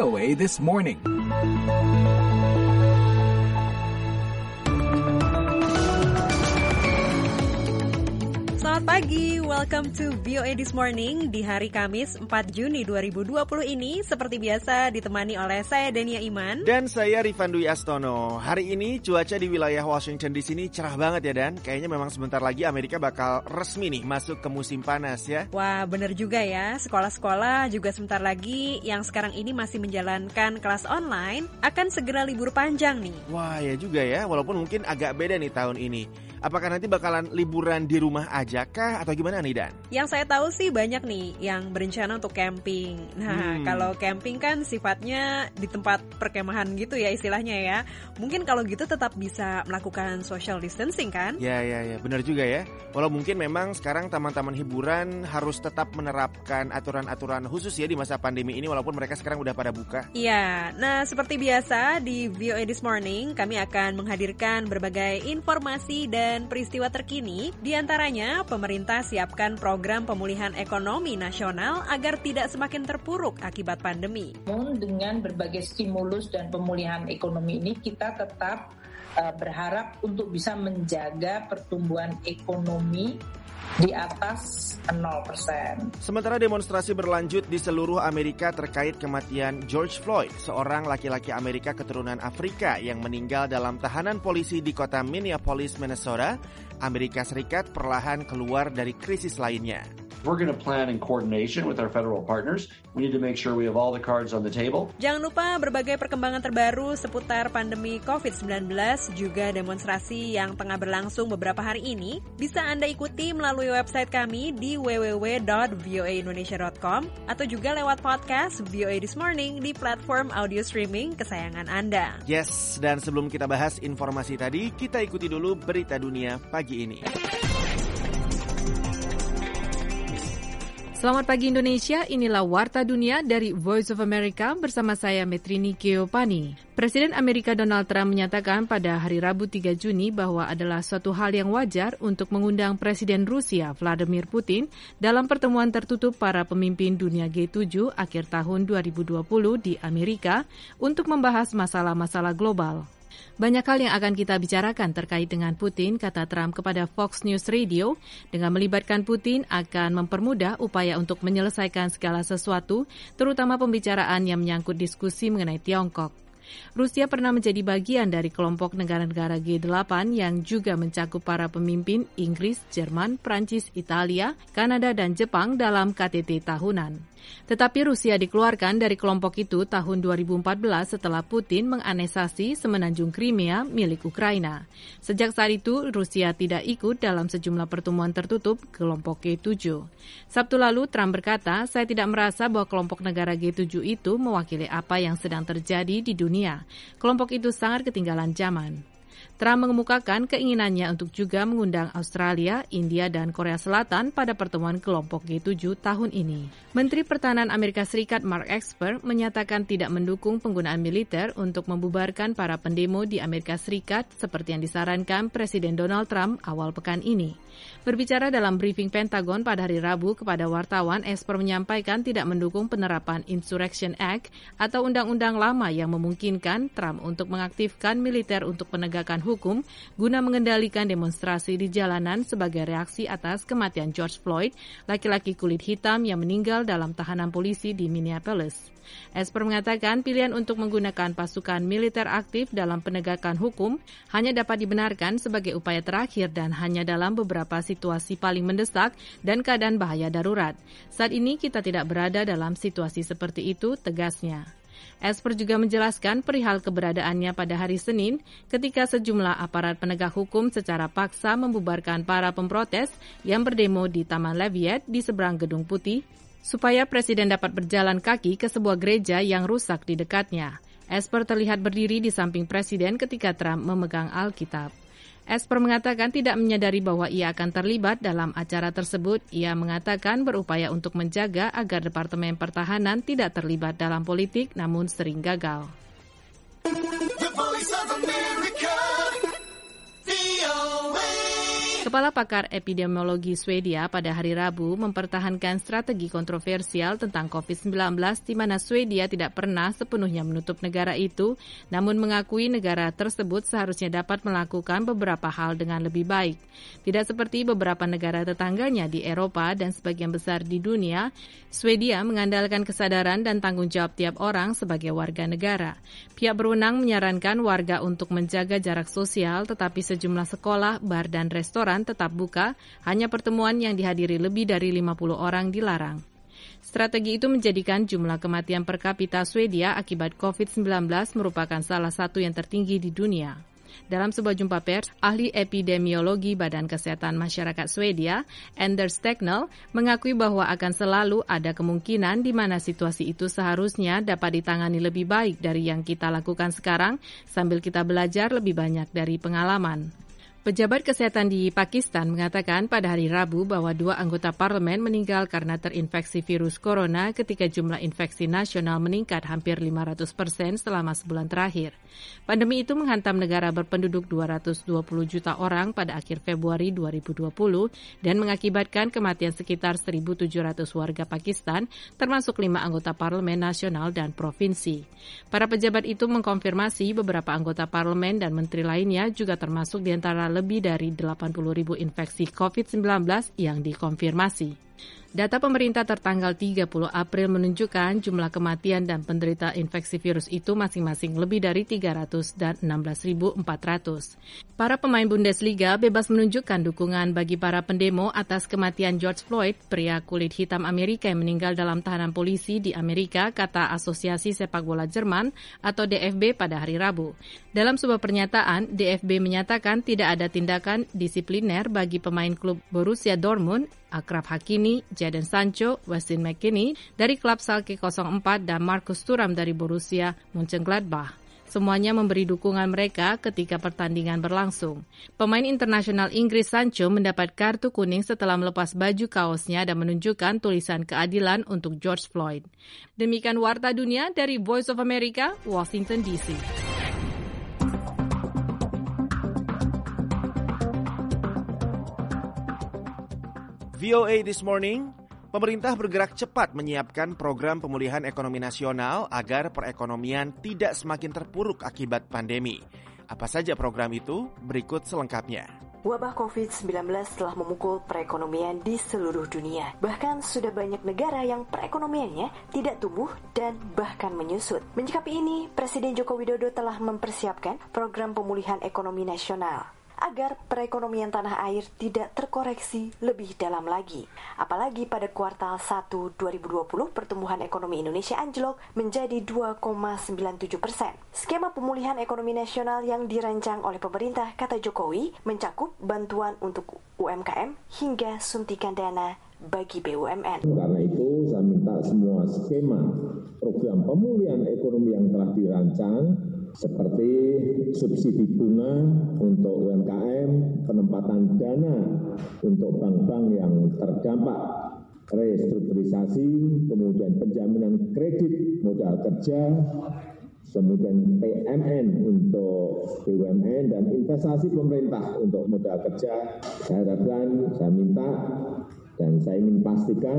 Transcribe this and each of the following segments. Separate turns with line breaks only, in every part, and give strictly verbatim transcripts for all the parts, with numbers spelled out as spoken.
O A This Morning.
Selamat pagi, welcome to V O A This Morning di hari Kamis empat Juni dua ribu dua puluh ini. Seperti biasa ditemani oleh saya Dania Iman
dan saya Rifan Dwi Astono. Hari ini cuaca di wilayah Washington D C ini cerah banget ya Dan. Kayaknya memang sebentar lagi Amerika bakal resmi nih masuk ke musim panas ya.
Wah bener juga ya, sekolah-sekolah juga sebentar lagi yang sekarang ini masih menjalankan kelas online akan segera libur panjang nih.
Wah ya juga ya, walaupun mungkin agak beda nih tahun ini. Apakah nanti bakalan liburan di rumah aja kah atau gimana nih Dan?
Yang saya tahu sih banyak nih yang berencana untuk camping. Nah hmm. kalau camping kan sifatnya di tempat perkemahan gitu ya istilahnya ya. Mungkin kalau gitu tetap bisa melakukan social distancing kan?
Ya ya ya benar juga ya. Walau mungkin memang sekarang taman-taman hiburan harus tetap menerapkan aturan-aturan khusus ya di masa pandemi ini walaupun mereka sekarang udah pada buka.
Iya, nah seperti biasa di V O A This Morning kami akan menghadirkan berbagai informasi dan dan peristiwa terkini, diantaranya pemerintah siapkan program pemulihan ekonomi nasional agar tidak semakin terpuruk akibat pandemi.
Namun dengan berbagai stimulus dan pemulihan ekonomi ini kita tetap uh, berharap untuk bisa menjaga pertumbuhan ekonomi di atas nol persen.
Sementara demonstrasi berlanjut di seluruh Amerika terkait kematian George Floyd, seorang laki-laki Amerika keturunan Afrika yang meninggal dalam tahanan polisi di kota Minneapolis, Minnesota, Amerika Serikat perlahan keluar dari krisis lainnya.
We're going to plan in coordination with our federal partners. We need to make sure we have all the cards on the table.
Jangan lupa berbagai perkembangan terbaru seputar pandemi covid sembilan belas, juga demonstrasi yang tengah berlangsung beberapa hari ini, bisa Anda ikuti melalui website kami di w w w dot v o a indonesia dot com atau juga lewat podcast V O A This Morning di platform audio streaming kesayangan Anda.
Yes, dan sebelum kita bahas informasi tadi, kita ikuti dulu berita dunia pagi ini.
Selamat pagi Indonesia, inilah Warta Dunia dari Voice of America bersama saya Metrini Keopani. Presiden Amerika Donald Trump menyatakan pada hari Rabu tiga Juni bahwa adalah suatu hal yang wajar untuk mengundang Presiden Rusia Vladimir Putin dalam pertemuan tertutup para pemimpin dunia G tujuh akhir tahun dua ribu dua puluh di Amerika untuk membahas masalah-masalah global. Banyak hal yang akan kita bicarakan terkait dengan Putin, kata Trump kepada Fox News Radio. Dengan melibatkan Putin akan mempermudah upaya untuk menyelesaikan segala sesuatu, terutama pembicaraan yang menyangkut diskusi mengenai Tiongkok. Rusia pernah menjadi bagian dari kelompok negara-negara G delapan yang juga mencakup para pemimpin Inggris, Jerman, Prancis, Italia, Kanada, dan Jepang dalam K T T tahunan. Tetapi Rusia dikeluarkan dari kelompok itu tahun dua ribu empat belas setelah Putin menganeksasi semenanjung Crimea milik Ukraina. Sejak saat itu, Rusia tidak ikut dalam sejumlah pertemuan tertutup kelompok G tujuh. Sabtu lalu, Trump berkata, saya tidak merasa bahwa kelompok negara G tujuh itu mewakili apa yang sedang terjadi di dunia. Kelompok itu sangat ketinggalan zaman. Trump mengemukakan keinginannya untuk juga mengundang Australia, India, dan Korea Selatan pada pertemuan kelompok G tujuh tahun ini. Menteri Pertahanan Amerika Serikat Mark Esper menyatakan tidak mendukung penggunaan militer untuk membubarkan para pendemo di Amerika Serikat seperti yang disarankan Presiden Donald Trump awal pekan ini. Berbicara dalam briefing Pentagon pada hari Rabu kepada wartawan, Esper menyampaikan tidak mendukung penerapan Insurrection Act atau undang-undang lama yang memungkinkan Trump untuk mengaktifkan militer untuk penegakan hukum guna mengendalikan demonstrasi di jalanan sebagai reaksi atas kematian George Floyd, laki-laki kulit hitam yang meninggal dalam tahanan polisi di Minneapolis. Esper mengatakan pilihan untuk menggunakan pasukan militer aktif dalam penegakan hukum hanya dapat dibenarkan sebagai upaya terakhir dan hanya dalam beberapa situasi paling mendesak dan keadaan bahaya darurat. Saat ini kita tidak berada dalam situasi seperti itu, tegasnya. Esper juga menjelaskan perihal keberadaannya pada hari Senin ketika sejumlah aparat penegak hukum secara paksa membubarkan para pemprotes yang berdemo di Taman Lafayette di seberang Gedung Putih supaya Presiden dapat berjalan kaki ke sebuah gereja yang rusak di dekatnya. Esper terlihat berdiri di samping Presiden ketika Trump memegang Alkitab. Esper mengatakan tidak menyadari bahwa ia akan terlibat dalam acara tersebut. Ia mengatakan berupaya untuk menjaga agar Departemen Pertahanan tidak terlibat dalam politik namun sering gagal.
The Voice of America, V O A.
Kepala Pakar Epidemiologi Swedia pada hari Rabu mempertahankan strategi kontroversial tentang covid sembilan belas di mana Swedia tidak pernah sepenuhnya menutup negara itu, namun mengakui negara tersebut seharusnya dapat melakukan beberapa hal dengan lebih baik. Tidak seperti beberapa negara tetangganya di Eropa dan sebagian besar di dunia, Swedia mengandalkan kesadaran dan tanggung jawab tiap orang sebagai warga negara. Pihak berwenang menyarankan warga untuk menjaga jarak sosial, tetapi sejumlah sekolah, bar, dan restoran tetap buka, hanya pertemuan yang dihadiri lebih dari lima puluh orang dilarang. Strategi itu menjadikan jumlah kematian per kapita Swedia akibat covid sembilan belas merupakan salah satu yang tertinggi di dunia. Dalam sebuah jumpa pers, ahli epidemiologi Badan Kesehatan Masyarakat Swedia, Anders Tegnell, mengakui bahwa akan selalu ada kemungkinan di mana situasi itu seharusnya dapat ditangani lebih baik dari yang kita lakukan sekarang, sambil kita belajar lebih banyak dari pengalaman. Pejabat kesehatan di Pakistan mengatakan pada hari Rabu bahwa dua anggota parlemen meninggal karena terinfeksi virus corona ketika jumlah infeksi nasional meningkat hampir lima ratus persen selama sebulan terakhir. Pandemi itu menghantam negara berpenduduk dua ratus dua puluh juta orang pada akhir Februari dua ribu dua puluh dan mengakibatkan kematian sekitar seribu tujuh ratus warga Pakistan, termasuk lima anggota parlemen nasional dan provinsi. Para pejabat itu mengkonfirmasi beberapa anggota parlemen dan menteri lainnya juga termasuk di antara lebih dari delapan puluh ribu infeksi covid sembilan belas yang dikonfirmasi. Data pemerintah tertanggal tiga puluh April menunjukkan jumlah kematian dan penderita infeksi virus itu masing-masing lebih dari tiga ratus dan enam belas ribu empat ratus. Para pemain Bundesliga bebas menunjukkan dukungan bagi para pendemo atas kematian George Floyd, pria kulit hitam Amerika yang meninggal dalam tahanan polisi di Amerika, kata Asosiasi Sepak Bola Jerman atau D F B pada hari Rabu. Dalam sebuah pernyataan, D F B menyatakan tidak ada tindakan disipliner bagi pemain klub Borussia Dortmund, Achraf Hakimi, Jadon Sancho, Weston McKennie dari klub Schalke nol empat dan Markus Thuram dari Borussia Mönchengladbach. Semuanya memberi dukungan mereka ketika pertandingan berlangsung. Pemain internasional Inggris Sancho mendapat kartu kuning setelah melepas baju kaosnya dan menunjukkan tulisan keadilan untuk George Floyd. Demikian Warta Dunia dari Voice of America, Washington D C.
V O A This Morning, pemerintah bergerak cepat menyiapkan program pemulihan ekonomi nasional agar perekonomian tidak semakin terpuruk akibat pandemi. Apa saja program itu? Berikut selengkapnya.
Wabah covid sembilan belas telah memukul perekonomian di seluruh dunia. Bahkan sudah banyak negara yang perekonomiannya tidak tumbuh dan bahkan menyusut. Menyikapi ini, Presiden Joko Widodo telah mempersiapkan program pemulihan ekonomi nasional agar perekonomian tanah air tidak terkoreksi lebih dalam lagi. Apalagi pada kuartal satu dua ribu dua puluh pertumbuhan ekonomi Indonesia anjlok menjadi dua koma sembilan tujuh persen. Skema pemulihan ekonomi nasional yang dirancang oleh pemerintah, kata Jokowi, mencakup bantuan untuk U M K M hingga suntikan dana bagi B U M N.
Karena itu saya minta semua skema program pemulihan ekonomi yang telah dirancang seperti subsidi bunga untuk U M K M, penempatan dana untuk bank-bank yang terdampak restrukturisasi, kemudian penjaminan kredit modal kerja, kemudian P M N untuk B U M N, dan investasi pemerintah untuk modal kerja. Saya harapkan, saya minta, dan saya ingin pastikan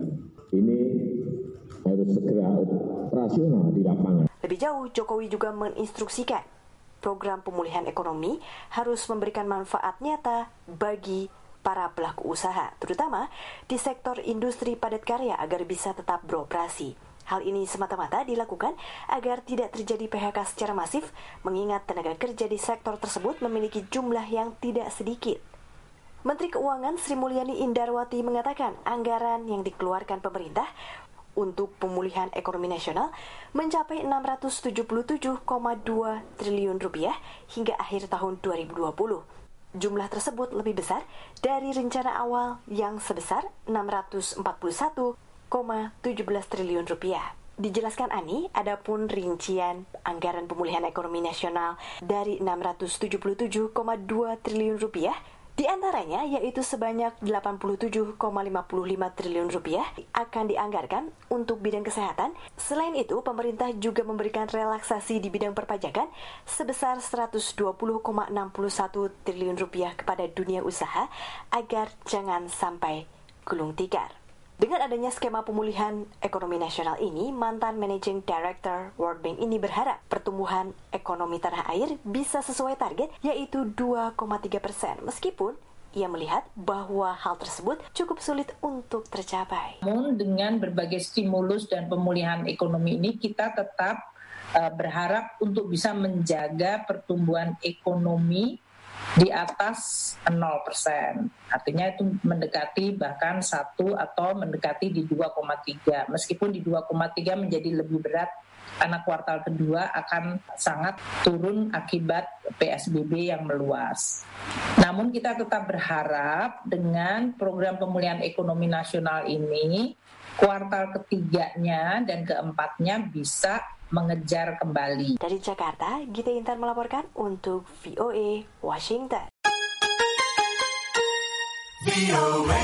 ini harus segera operasional di lapangan.
Lebih jauh, Jokowi juga menginstruksikan program pemulihan ekonomi harus memberikan manfaat nyata bagi para pelaku usaha, terutama di sektor industri padat karya agar bisa tetap beroperasi. Hal ini semata-mata dilakukan agar tidak terjadi P H K secara masif, mengingat tenaga kerja di sektor tersebut memiliki jumlah yang tidak sedikit. Menteri Keuangan Sri Mulyani Indarwati mengatakan anggaran yang dikeluarkan pemerintah untuk pemulihan ekonomi nasional mencapai enam ratus tujuh puluh tujuh koma dua triliun rupiah hingga akhir tahun dua ribu dua puluh. Jumlah tersebut lebih besar dari rencana awal yang sebesar enam ratus empat puluh satu koma tujuh belas triliun rupiah. Dijelaskan Ani, adapun rincian anggaran pemulihan ekonomi nasional dari enam ratus tujuh puluh tujuh koma dua triliun rupiah Di antaranya yaitu sebanyak delapan puluh tujuh koma lima lima triliun rupiah akan dianggarkan untuk bidang kesehatan. Selain itu, pemerintah juga memberikan relaksasi di bidang perpajakan sebesar seratus dua puluh koma enam satu triliun rupiah kepada dunia usaha agar jangan sampai gulung tikar. Dengan adanya skema pemulihan ekonomi nasional ini, mantan Managing Director World Bank ini berharap pertumbuhan ekonomi tanah air bisa sesuai target, yaitu dua koma tiga persen, meskipun ia melihat bahwa hal tersebut cukup sulit untuk tercapai.
Namun dengan berbagai stimulus dan pemulihan ekonomi ini, kita tetap uh, berharap untuk bisa menjaga pertumbuhan ekonomi di atas nol persen. Artinya itu mendekati bahkan satu atau mendekati di dua koma tiga. Meskipun di dua koma tiga menjadi lebih berat karena kuartal kedua akan sangat turun akibat P S B B yang meluas. Namun kita tetap berharap dengan program pemulihan ekonomi nasional ini, kuartal ketiganya dan keempatnya bisa mengejar kembali.
Dari Jakarta, Gita Intan melaporkan untuk V O A Washington. V O A.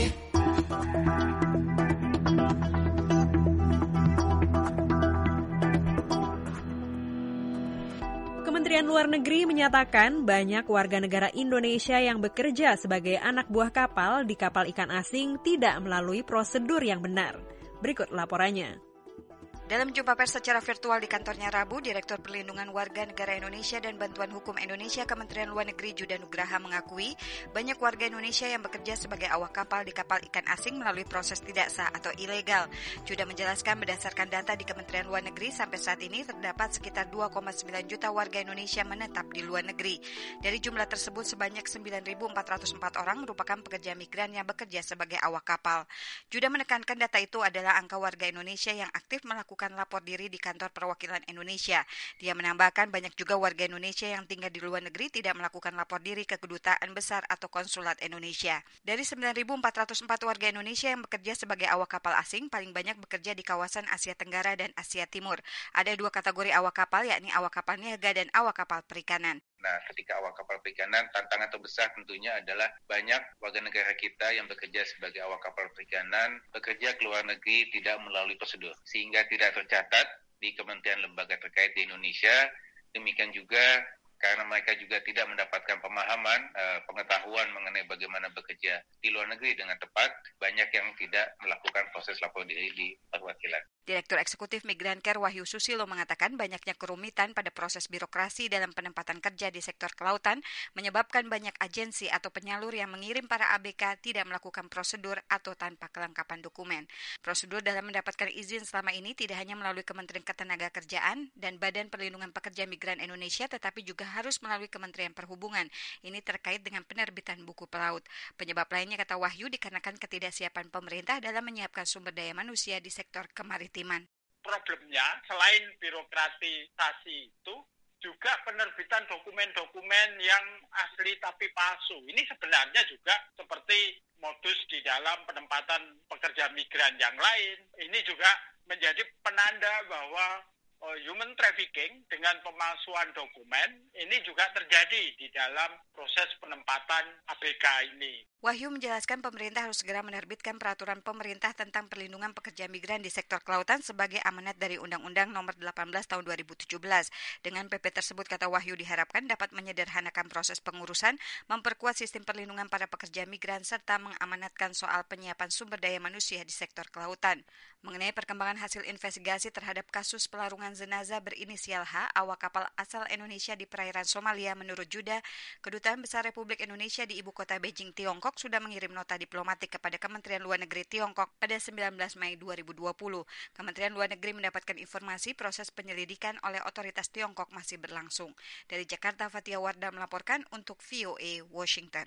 Kementerian Luar Negeri menyatakan banyak warga negara Indonesia yang bekerja sebagai anak buah kapal di kapal ikan asing tidak melalui prosedur yang benar. Berikut laporannya.
Dalam jumpa pers secara virtual di kantornya Rabu, Direktur Perlindungan Warga Negara Indonesia dan Bantuan Hukum Indonesia Kementerian Luar Negeri Judah Nugraha mengakui banyak warga Indonesia yang bekerja sebagai awak kapal di kapal ikan asing melalui proses tidak sah atau ilegal. Judah menjelaskan berdasarkan data di Kementerian Luar Negeri sampai saat ini terdapat sekitar dua koma sembilan juta warga Indonesia menetap di luar negeri. Dari jumlah tersebut sebanyak sembilan ribu empat ratus empat orang merupakan pekerja migran yang bekerja sebagai awak kapal. Judah menekankan data itu adalah angka warga Indonesia yang aktif melakukan lapor diri di kantor perwakilan Indonesia. Dia menambahkan banyak juga warga Indonesia yang tinggal di luar negeri tidak melakukan lapor diri ke kedutaan besar atau konsulat Indonesia. Dari sembilan ribu empat ratus empat warga Indonesia yang bekerja sebagai awak kapal asing, paling banyak bekerja di kawasan Asia Tenggara dan Asia Timur. Ada dua kategori awak kapal, yakni awak kapal niaga dan awak kapal perikanan.
Nah, ketika awak kapal perikanan, tantangan terbesar tentunya adalah banyak warga negara kita yang bekerja sebagai awak kapal perikanan, bekerja ke luar negeri tidak melalui prosedur, sehingga tidak tercatat di kementerian lembaga terkait di Indonesia. Demikian juga karena mereka juga tidak mendapatkan pemahaman, uh, pengetahuan mengenai bagaimana bekerja di luar negeri dengan tepat, banyak yang tidak melakukan proses lapor diri di perwakilan.
Direktur Eksekutif Migrancare Wahyu Susilo mengatakan banyaknya kerumitan pada proses birokrasi dalam penempatan kerja di sektor kelautan menyebabkan banyak agensi atau penyalur yang mengirim para A B K tidak melakukan prosedur atau tanpa kelengkapan dokumen. Prosedur dalam mendapatkan izin selama ini tidak hanya melalui Kementerian Ketenagakerjaan dan Badan Perlindungan Pekerja Migran Indonesia, tetapi juga harus melalui Kementerian Perhubungan. Ini terkait dengan penerbitan buku pelaut. Penyebab lainnya, kata Wahyu, dikarenakan ketidaksiapan pemerintah dalam menyiapkan sumber daya manusia di sektor kemaritiman.
Problemnya selain birokratisasi itu juga penerbitan dokumen-dokumen yang asli tapi palsu. Ini sebenarnya juga seperti modus di dalam penempatan pekerja migran yang lain. Ini juga menjadi penanda bahwa uh, human trafficking dengan pemalsuan dokumen ini juga terjadi di dalam proses penempatan A B K ini.
Wahyu menjelaskan pemerintah harus segera menerbitkan peraturan pemerintah tentang perlindungan pekerja migran di sektor kelautan sebagai amanat dari Undang-Undang Nomor delapan belas Tahun dua ribu tujuh belas. Dengan P P tersebut, kata Wahyu, diharapkan dapat menyederhanakan proses pengurusan, memperkuat sistem perlindungan para pekerja migran, serta mengamanatkan soal penyiapan sumber daya manusia di sektor kelautan. Mengenai perkembangan hasil investigasi terhadap kasus pelarungan jenazah berinisial H, awak kapal asal Indonesia di perairan Somalia, menurut Judah, Kedutaan Besar Republik Indonesia di ibu kota Beijing, Tiongkok, sudah mengirim nota diplomatik kepada Kementerian Luar Negeri Tiongkok pada sembilan belas Mei dua ribu dua puluh. Kementerian Luar Negeri mendapatkan informasi proses penyelidikan oleh otoritas Tiongkok masih berlangsung. Dari Jakarta, Fatia Wardah melaporkan untuk V O A Washington.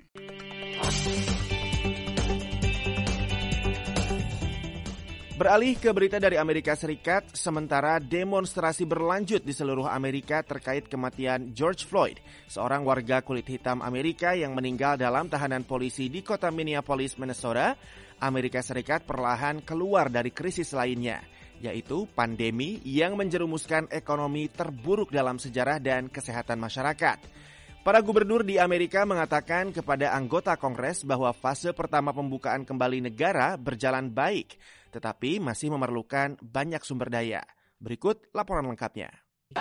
Beralih ke berita dari Amerika Serikat, sementara demonstrasi berlanjut di seluruh Amerika terkait kematian George Floyd, seorang warga kulit hitam Amerika yang meninggal dalam tahanan polisi di kota Minneapolis, Minnesota. Amerika Serikat perlahan keluar dari krisis lainnya, yaitu pandemi yang menjerumuskan ekonomi terburuk dalam sejarah dan kesehatan masyarakat. Para gubernur di Amerika mengatakan kepada anggota Kongres bahwa fase pertama pembukaan kembali negara berjalan baik, tetapi masih memerlukan banyak sumber daya. Berikut laporan lengkapnya.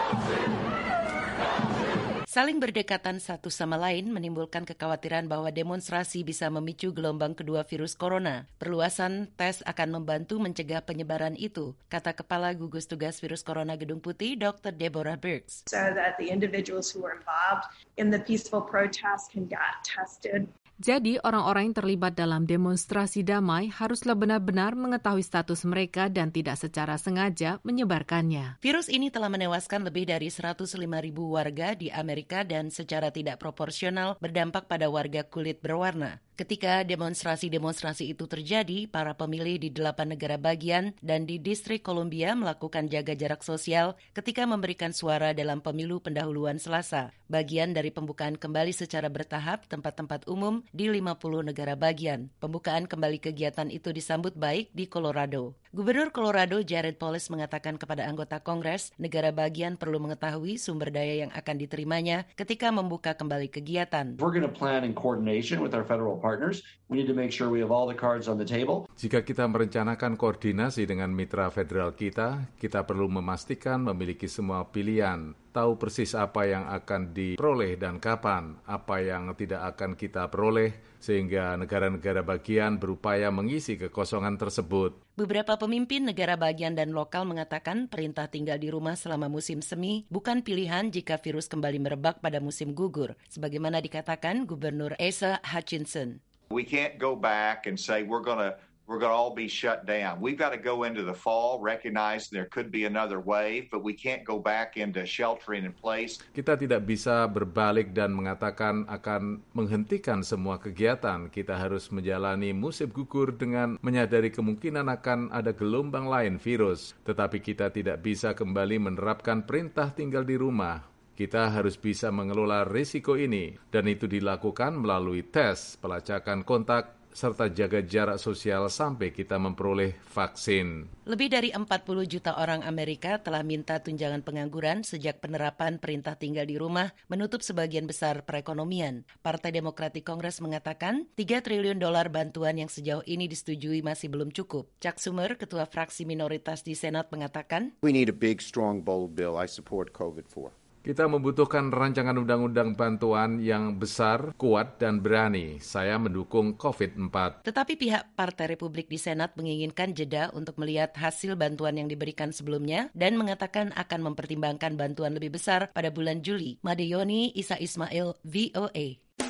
Saling berdekatan satu sama lain menimbulkan kekhawatiran bahwa demonstrasi bisa memicu gelombang kedua virus corona. Perluasan tes akan membantu mencegah penyebaran itu, kata Kepala Gugus Tugas Virus Corona Gedung Putih, dokter Deborah Birx.
So that the individuals who were involved in the peaceful protest can get tested.
Jadi, orang-orang yang terlibat dalam demonstrasi damai haruslah benar-benar mengetahui status mereka dan tidak secara sengaja menyebarkannya.
Virus ini telah menewaskan lebih dari seratus lima ribu warga di Amerika dan secara tidak proporsional berdampak pada warga kulit berwarna. Ketika demonstrasi-demonstrasi itu terjadi, para pemilih di delapan negara bagian dan di Distrik Columbia melakukan jaga jarak sosial ketika memberikan suara dalam pemilu pendahuluan Selasa. Bagian dari pembukaan kembali secara bertahap tempat-tempat umum di lima puluh negara bagian. Pembukaan kembali kegiatan itu disambut baik di Colorado. Gubernur Colorado Jared Polis mengatakan kepada anggota Kongres, negara bagian perlu mengetahui sumber daya yang akan diterimanya ketika membuka kembali kegiatan.
We're going to plan in coordination with our federal partners. We need to make sure we have all the cards on the table.
Jika kita merencanakan koordinasi dengan mitra federal kita, kita perlu memastikan memiliki semua pilihan, tahu persis apa yang akan diperoleh dan kapan, apa yang tidak akan kita peroleh, sehingga negara-negara bagian berupaya mengisi kekosongan tersebut.
Beberapa pemimpin negara bagian dan lokal mengatakan perintah tinggal di rumah selama musim semi bukan pilihan jika virus kembali merebak pada musim gugur, sebagaimana dikatakan Gubernur Asa Hutchinson.
We can't go back and say we're going to We're going to all be shut down. We've got to go into the fall, recognize there could be another wave, but we can't go back into sheltering in place.
Kita tidak bisa berbalik dan mengatakan akan menghentikan semua kegiatan. Kita harus menjalani musim gugur dengan menyadari kemungkinan akan ada gelombang lain virus. Tetapi kita tidak bisa kembali menerapkan perintah tinggal di rumah. Kita harus bisa mengelola risiko ini, dan itu dilakukan melalui tes, pelacakan kontak, serta jaga jarak sosial sampai kita memperoleh vaksin.
Lebih dari empat puluh juta orang Amerika telah minta tunjangan pengangguran sejak penerapan perintah tinggal di rumah menutup sebagian besar perekonomian. Partai Demokrat di Kongres mengatakan tiga triliun dolar bantuan yang sejauh ini disetujui masih belum cukup. Chuck Schumer, ketua fraksi minoritas di Senat, mengatakan,
We need a big, strong, bold bill. I support COVID four.
Kita membutuhkan rancangan undang-undang bantuan yang besar, kuat, dan berani. Saya mendukung COVID empat.
Tetapi pihak Partai Republik di Senat menginginkan jeda untuk melihat hasil bantuan yang diberikan sebelumnya dan mengatakan akan mempertimbangkan bantuan lebih besar pada bulan Juli. Madeyoni, Isa Ismail, V O A.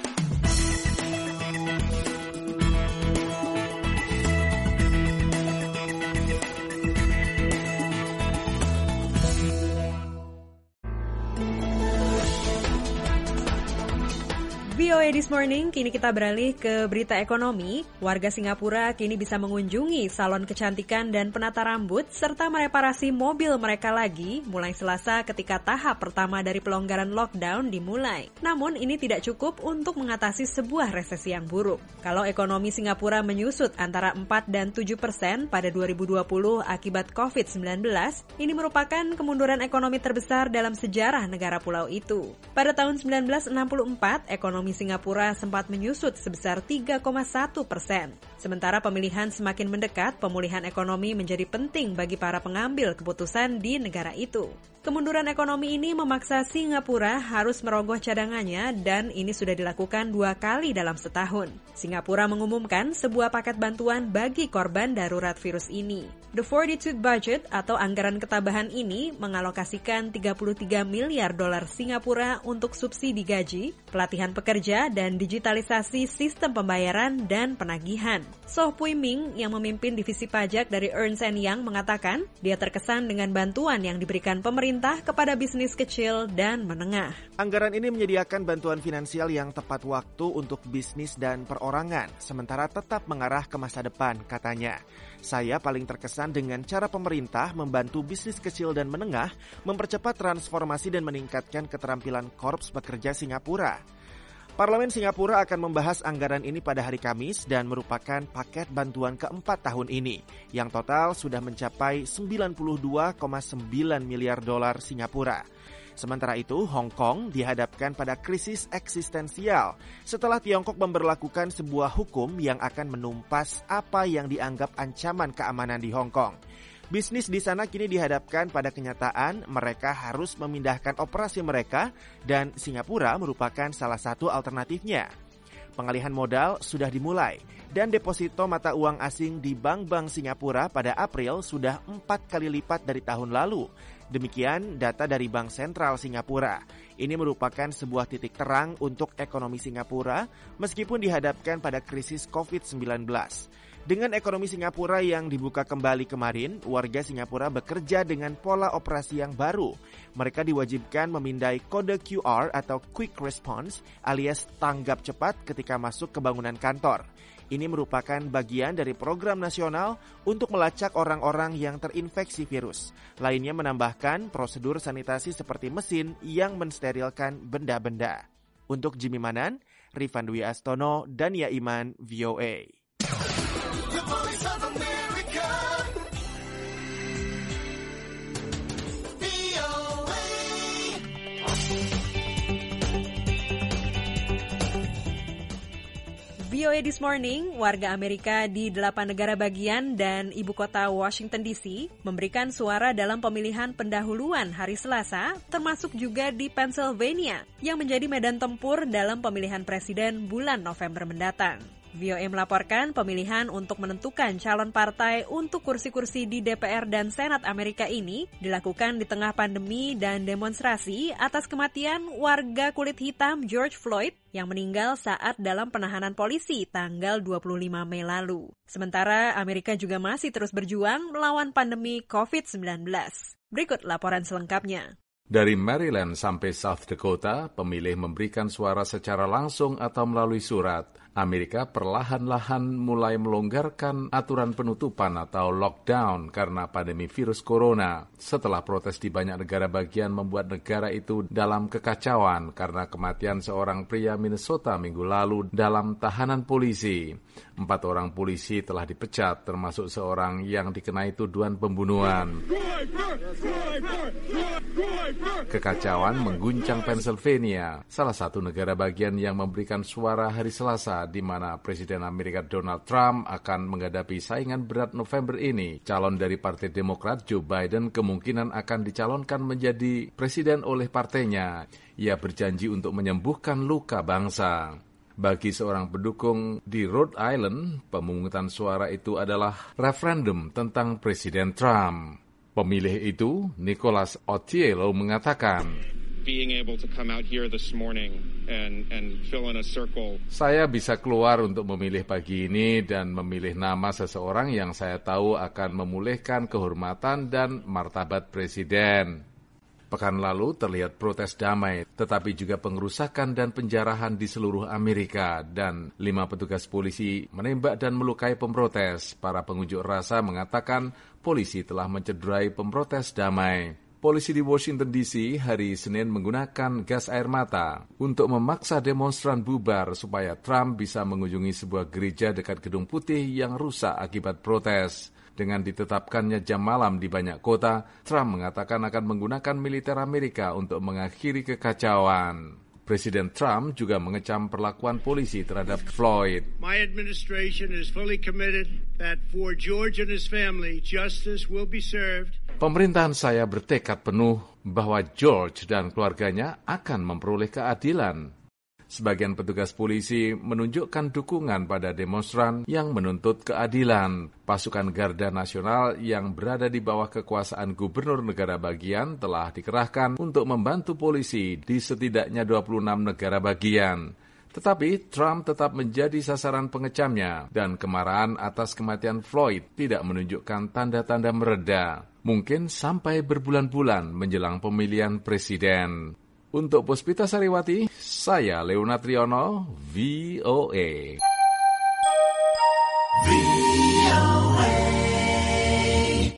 V O A This Morning, kini kita beralih ke berita ekonomi. Warga Singapura kini bisa mengunjungi salon kecantikan dan penata rambut serta mereparasi mobil mereka lagi mulai Selasa ketika tahap pertama dari pelonggaran lockdown dimulai. Namun ini tidak cukup untuk mengatasi sebuah resesi yang buruk. Kalau ekonomi Singapura menyusut antara empat dan tujuh persen pada dua ribu dua puluh akibat covid sembilan belas, ini merupakan kemunduran ekonomi terbesar dalam sejarah negara pulau itu. Pada tahun sembilan belas enam puluh empat, ekonomi Singapura sempat menyusut sebesar tiga koma satu persen. Sementara pemilihan semakin mendekat, pemulihan ekonomi menjadi penting bagi para pengambil keputusan di negara itu. Kemunduran ekonomi ini memaksa Singapura harus merogoh cadangannya dan ini sudah dilakukan dua kali dalam setahun. Singapura mengumumkan sebuah paket bantuan bagi korban darurat virus ini. The Fortitude Budget atau anggaran ketabahan ini mengalokasikan tiga puluh tiga miliar dolar Singapura untuk subsidi gaji, pelatihan pekerja, dan digitalisasi sistem pembayaran dan penagihan. Soh Pui Ming yang memimpin divisi pajak dari Ernst and Young mengatakan dia terkesan dengan bantuan yang diberikan pemerintah kepada bisnis kecil dan menengah.
Anggaran ini menyediakan bantuan finansial yang tepat waktu untuk bisnis dan perorangan, sementara tetap mengarah ke masa depan, katanya. Saya paling terkesan dengan cara pemerintah membantu bisnis kecil dan menengah mempercepat transformasi dan meningkatkan keterampilan korps pekerja Singapura. Parlemen Singapura akan membahas anggaran ini pada hari Kamis dan merupakan paket bantuan keempat tahun ini, yang total sudah mencapai sembilan puluh dua koma sembilan miliar dolar Singapura. Sementara itu, Hong Kong dihadapkan pada krisis eksistensial setelah Tiongkok memberlakukan sebuah hukum yang akan menumpas apa yang dianggap ancaman keamanan di Hong Kong. Bisnis di sana kini dihadapkan pada kenyataan mereka harus memindahkan operasi mereka dan Singapura merupakan salah satu alternatifnya. Pengalihan modal sudah dimulai dan deposito mata uang asing di bank-bank Singapura pada April sudah empat kali lipat dari tahun lalu. Demikian data dari Bank Sentral Singapura. Ini merupakan sebuah titik terang untuk ekonomi Singapura meskipun dihadapkan pada krisis covid sembilan belas. Dengan ekonomi Singapura yang dibuka kembali kemarin, warga Singapura bekerja dengan pola operasi yang baru. Mereka diwajibkan memindai kode Q R atau Quick Response alias tanggap cepat ketika masuk ke bangunan kantor. Ini merupakan bagian dari program nasional untuk melacak orang-orang yang terinfeksi virus. Lainnya menambahkan prosedur sanitasi seperti mesin yang mensterilkan benda-benda. Untuk Jimmy Manan, Rifan Dwi Astono, dan Yaiman, V O A.
V O A This Morning, warga Amerika di delapan negara bagian dan ibu kota Washington D C memberikan suara dalam pemilihan pendahuluan hari Selasa, termasuk juga di Pennsylvania, yang menjadi medan tempur dalam pemilihan presiden bulan November mendatang. V O A melaporkan pemilihan untuk menentukan calon partai untuk kursi-kursi di D P R dan Senat Amerika ini dilakukan di tengah pandemi dan demonstrasi atas kematian warga kulit hitam George Floyd yang meninggal saat dalam penahanan polisi tanggal dua puluh lima Mei lalu. Sementara Amerika juga masih terus berjuang melawan pandemi covid sembilan belas. Berikut laporan selengkapnya.
Dari Maryland sampai South Dakota, pemilih memberikan suara secara langsung atau melalui surat. Amerika perlahan-lahan mulai melonggarkan aturan penutupan atau lockdown karena pandemi virus corona. Setelah protes di banyak negara bagian membuat negara itu dalam kekacauan karena kematian seorang pria Minnesota minggu lalu dalam tahanan polisi. Empat orang polisi telah dipecat, termasuk seorang yang dikenai tuduhan pembunuhan. Kekacauan mengguncang Pennsylvania, salah satu negara bagian yang memberikan suara hari Selasa, di mana Presiden Amerika Donald Trump akan menghadapi saingan berat November ini. Calon dari Partai Demokrat Joe Biden kemungkinan akan dicalonkan menjadi presiden oleh partainya. Ia berjanji untuk menyembuhkan luka bangsa. Bagi seorang pendukung di Rhode Island, pemungutan suara itu adalah referendum tentang Presiden Trump. Pemilih itu, Nicholas Otiello, mengatakan,
being able to come out here this morning and and fill in a circle.
Saya bisa keluar untuk memilih pagi ini dan memilih nama seseorang yang saya tahu akan memulihkan kehormatan dan martabat presiden. Pekan lalu terlihat protes damai, tetapi juga pengerusakan dan penjarahan di seluruh Amerika, dan lima petugas polisi menembak dan melukai pemprotes. Para pengunjuk rasa mengatakan polisi telah mencederai pemprotes damai. Polisi di Washington D C hari Senin menggunakan gas air mata untuk memaksa demonstran bubar supaya Trump bisa mengunjungi sebuah gereja dekat Gedung Putih yang rusak akibat protes. Dengan ditetapkannya jam malam di banyak kota, Trump mengatakan akan menggunakan militer Amerika untuk mengakhiri kekacauan. Presiden Trump juga mengecam perlakuan polisi terhadap Floyd.
My administration is fully committed that for George and his family, justice will be served.
Pemerintahan saya bertekad penuh bahwa George dan keluarganya akan memperoleh keadilan. Sebagian petugas polisi menunjukkan dukungan pada demonstran yang menuntut keadilan. Pasukan Garda Nasional yang berada di bawah kekuasaan gubernur negara bagian telah dikerahkan untuk membantu polisi di setidaknya dua puluh enam negara bagian. Tetapi Trump tetap menjadi sasaran pengecamnya dan kemarahan atas kematian Floyd tidak menunjukkan tanda-tanda mereda. Mungkin sampai berbulan-bulan menjelang pemilihan presiden. Untuk Puspita Sariwati, saya Leonard Triono, V O A. V O A.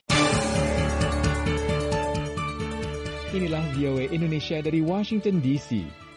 Inilah V O A Indonesia dari Washington D C.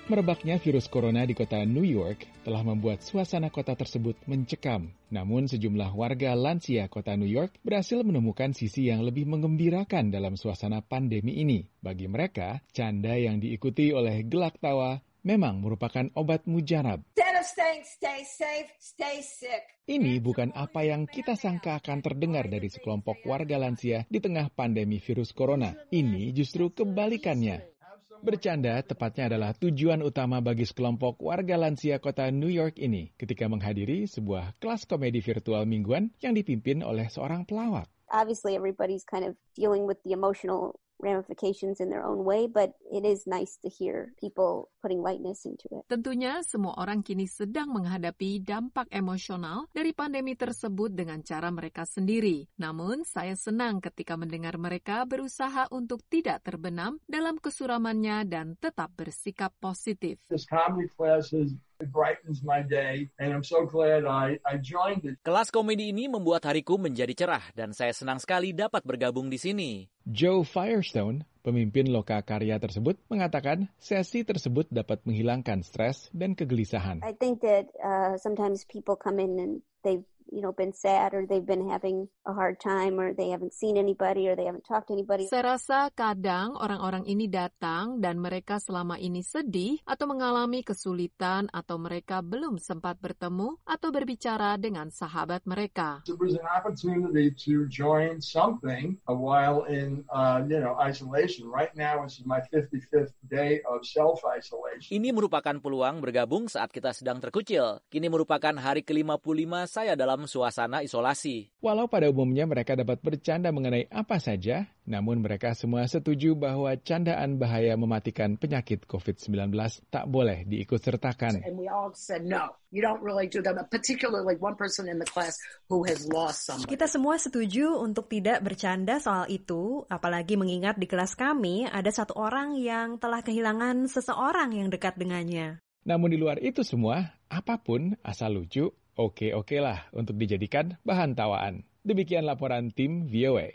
Merebaknya virus corona di kota New York telah membuat suasana kota tersebut mencekam. Namun sejumlah warga lansia kota New York berhasil menemukan sisi yang lebih menggembirakan dalam suasana pandemi ini. Bagi mereka, canda yang diikuti oleh gelak tawa memang merupakan obat mujarab.
Stay, stay safe, stay sick.
Ini bukan apa yang kita sangka akan terdengar dari sekelompok warga lansia di tengah pandemi virus corona. Ini justru kebalikannya. Bercanda tepatnya adalah tujuan utama bagi sekelompok warga lansia kota New York ini ketika menghadiri sebuah kelas komedi virtual mingguan yang dipimpin oleh seorang pelawak.
Obviously everybody's kind of dealing with the emotional ramifications in their own way, but it is nice to hear people putting lightness into it.
Tentunya semua orang kini sedang menghadapi dampak emosional dari pandemi tersebut dengan cara mereka sendiri. Namun, saya senang ketika mendengar mereka berusaha untuk tidak terbenam dalam kesuramannya dan tetap bersikap positif.
This comedy class is It brightens my day, and I'm so glad I, I joined it.
Kelas komedi ini membuat hariku menjadi cerah, dan saya senang sekali dapat bergabung di sini.
Joe Firestone, pemimpin loka karya tersebut, mengatakan sesi tersebut dapat menghilangkan stres dan kegelisahan.
I think that uh, sometimes people come in and they've you know, been sad or they've been having a hard time or they haven't seen anybody or they haven't talked to anybody.
Saya rasa kadang orang-orang ini datang dan mereka selama ini sedih atau mengalami kesulitan atau mereka belum sempat bertemu atau berbicara dengan sahabat mereka.
It was an opportunity to join something a while in uh, you know, isolation. Right now it's my fifty-fifth day of self-isolation.
Ini merupakan peluang bergabung saat kita sedang terkucil. Kini merupakan hari ke lima puluh lima saya dalam suasana isolasi.
Walau pada umumnya mereka dapat bercanda mengenai apa saja, namun mereka semua setuju bahwa candaan bahaya mematikan penyakit covid sembilan belas tak boleh diikutsertakan.
And we all said no. You don't really do that, particularly one person in the class who has lost somebody.
Kita semua setuju untuk tidak bercanda soal itu, apalagi mengingat di kelas kami ada satu orang yang telah kehilangan seseorang yang dekat dengannya.
Namun di luar itu semua, apapun asal lucu, oke-oke lah untuk dijadikan bahan tawaan. Demikian laporan tim V O A.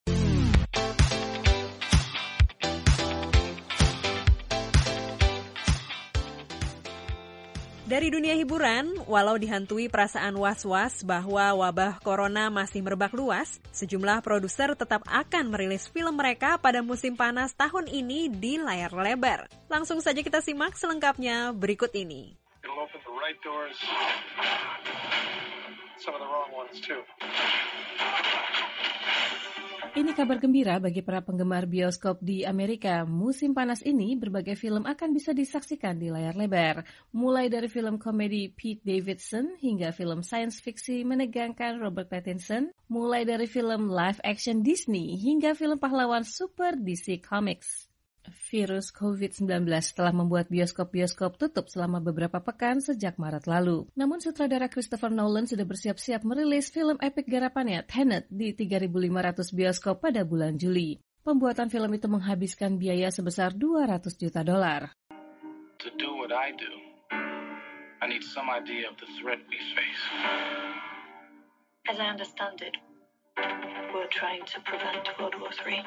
Dari dunia hiburan, walau dihantui perasaan was-was bahwa wabah corona masih merebak luas, sejumlah produser tetap akan merilis film mereka pada musim panas tahun ini di layar lebar. Langsung saja kita simak selengkapnya berikut ini.
It'll open the right doors, some of the wrong ones too.
Ini kabar gembira bagi para penggemar bioskop di Amerika. Musim panas ini, berbagai film akan bisa disaksikan di layar lebar. Mulai dari film komedi Pete Davidson hingga film science fiction menegangkan Robert Pattinson. Mulai dari film live action Disney hingga film pahlawan super D C Comics. Virus covid sembilan belas telah membuat bioskop-bioskop tutup selama beberapa pekan sejak Maret lalu. Namun sutradara Christopher Nolan sudah bersiap-siap merilis film epik garapannya Tenet di tiga ribu lima ratus bioskop pada bulan Juli. Pembuatan film itu menghabiskan biaya sebesar dua ratus juta dolar.
To do what I do, I need some idea of the threat we face.
As I understand it, we're trying to prevent World War three.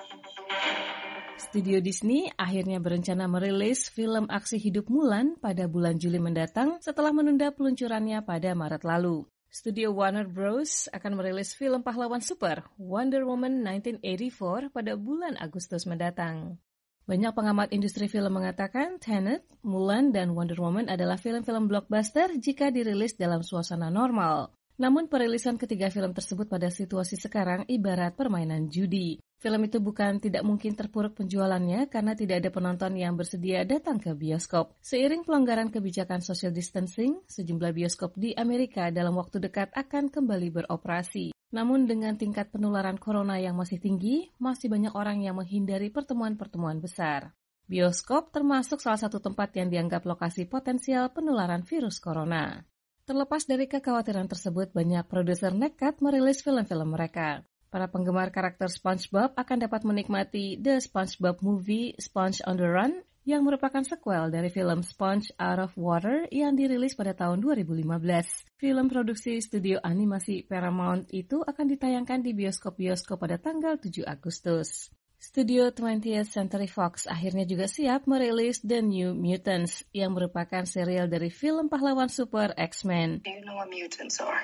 Studio Disney akhirnya berencana merilis film aksi hidup Mulan pada bulan Juli mendatang setelah menunda peluncurannya pada Maret lalu. Studio Warner Bros. Akan merilis film pahlawan super Wonder Woman nineteen eighty-four pada bulan Agustus mendatang. Banyak pengamat industri film mengatakan Tenet, Mulan, dan Wonder Woman adalah film-film blockbuster jika dirilis dalam suasana normal. Namun perilisan ketiga film tersebut pada situasi sekarang ibarat permainan judi. Film itu bukan tidak mungkin terpuruk penjualannya karena tidak ada penonton yang bersedia datang ke bioskop. Seiring pelonggaran kebijakan social distancing, sejumlah bioskop di Amerika dalam waktu dekat akan kembali beroperasi. Namun dengan tingkat penularan corona yang masih tinggi, masih banyak orang yang menghindari pertemuan-pertemuan besar. Bioskop termasuk salah satu tempat yang dianggap lokasi potensial penularan virus corona. Terlepas dari kekhawatiran tersebut, banyak produser nekat merilis film-film mereka. Para penggemar karakter SpongeBob akan dapat menikmati The SpongeBob Movie Sponge on the Run yang merupakan sequel dari film Sponge Out of Water yang dirilis pada tahun dua ribu lima belas. Film produksi studio animasi Paramount itu akan ditayangkan di bioskop-bioskop pada tanggal tujuh Agustus.
Studio twentieth Century Fox akhirnya juga siap merilis The New Mutants yang merupakan serial dari film pahlawan super X-Men.
Do you know what mutants are?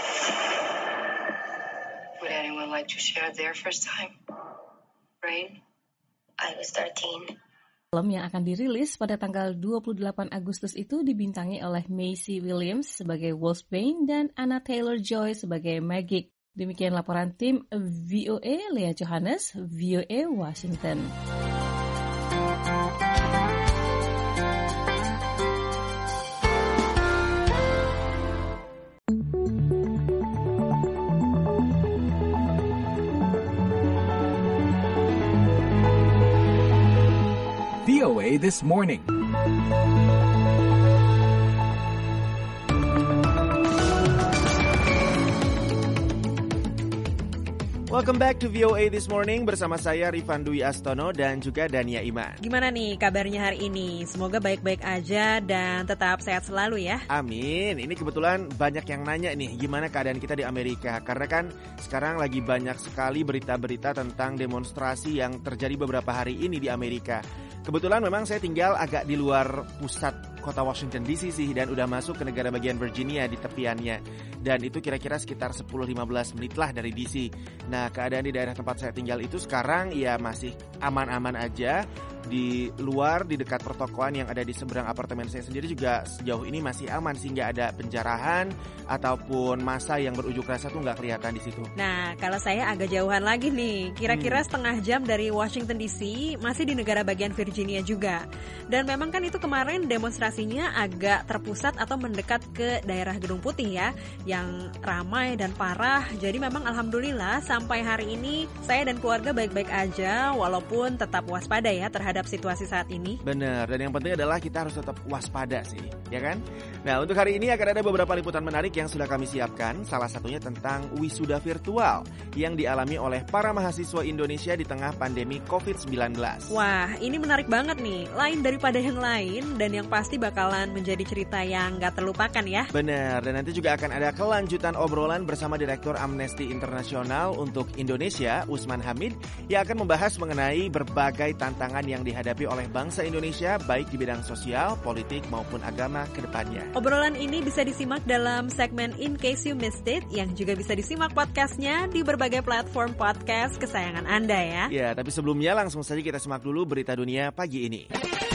Would anyone like to share their first time? Rain? I was thirteen.
Film yang akan dirilis pada tanggal dua puluh delapan Agustus itu dibintangi oleh Maisie Williams sebagai Wolfsbane dan Anna Taylor-Joy sebagai Magik. Demikian laporan tim V O A, Leah Johannes, V O A Washington.
V O A This Morning.
Welcome back to V O A This Morning bersama saya Rifan Dwi Astono dan juga Dania Iman.
Gimana nih kabarnya hari ini? Semoga baik-baik aja dan tetap sehat selalu ya.
Amin. Ini kebetulan banyak yang nanya nih gimana keadaan kita di Amerika. Karena kan sekarang lagi banyak sekali berita-berita tentang demonstrasi yang terjadi beberapa hari ini di Amerika. Kebetulan memang saya tinggal agak di luar pusat kota Washington D C sih, dan udah masuk ke negara bagian Virginia di tepiannya. Dan itu kira-kira sekitar sepuluh sampai lima belas menit lah dari D C. Nah, keadaan di daerah tempat saya tinggal itu sekarang ya masih aman-aman aja. Di luar, di dekat pertokoan yang ada di seberang apartemen saya sendiri juga sejauh ini masih aman, sehingga ada penjarahan ataupun massa yang berujuk rasa tuh nggak kelihatan di situ.
Nah, kalau saya agak jauhan lagi nih, kira-kira hmm. setengah jam dari Washington D C, masih di negara bagian Virginia juga. Dan memang kan itu kemarin demonstrasinya agak terpusat atau mendekat ke daerah Gedung Putih ya, yang ramai dan parah. Jadi memang alhamdulillah sampai hari ini saya dan keluarga baik-baik aja, walaupun tetap waspada ya terhadap situasi saat ini.
Benar, dan yang penting adalah kita harus tetap waspada sih, ya kan? Nah, untuk hari ini akan ada beberapa liputan menarik yang sudah kami siapkan. Salah satunya tentang wisuda virtual yang dialami oleh para mahasiswa Indonesia di tengah pandemi covid sembilan belas.
Wah, ini menarik banget nih, lain daripada yang lain dan yang pasti bakalan menjadi cerita yang gak terlupakan ya.
Benar, dan nanti juga akan ada kelanjutan obrolan bersama Direktur Amnesty International untuk Indonesia, Usman Hamid, yang akan membahas mengenai berbagai tantangan yang dihadapi oleh bangsa Indonesia baik di bidang sosial, politik maupun agama ke depannya.
Obrolan ini bisa disimak dalam segmen In Case You Missed It yang juga bisa disimak podcastnya di berbagai platform podcast kesayangan Anda ya.
Ya, tapi sebelumnya langsung saja kita simak dulu berita dunia pagi ini.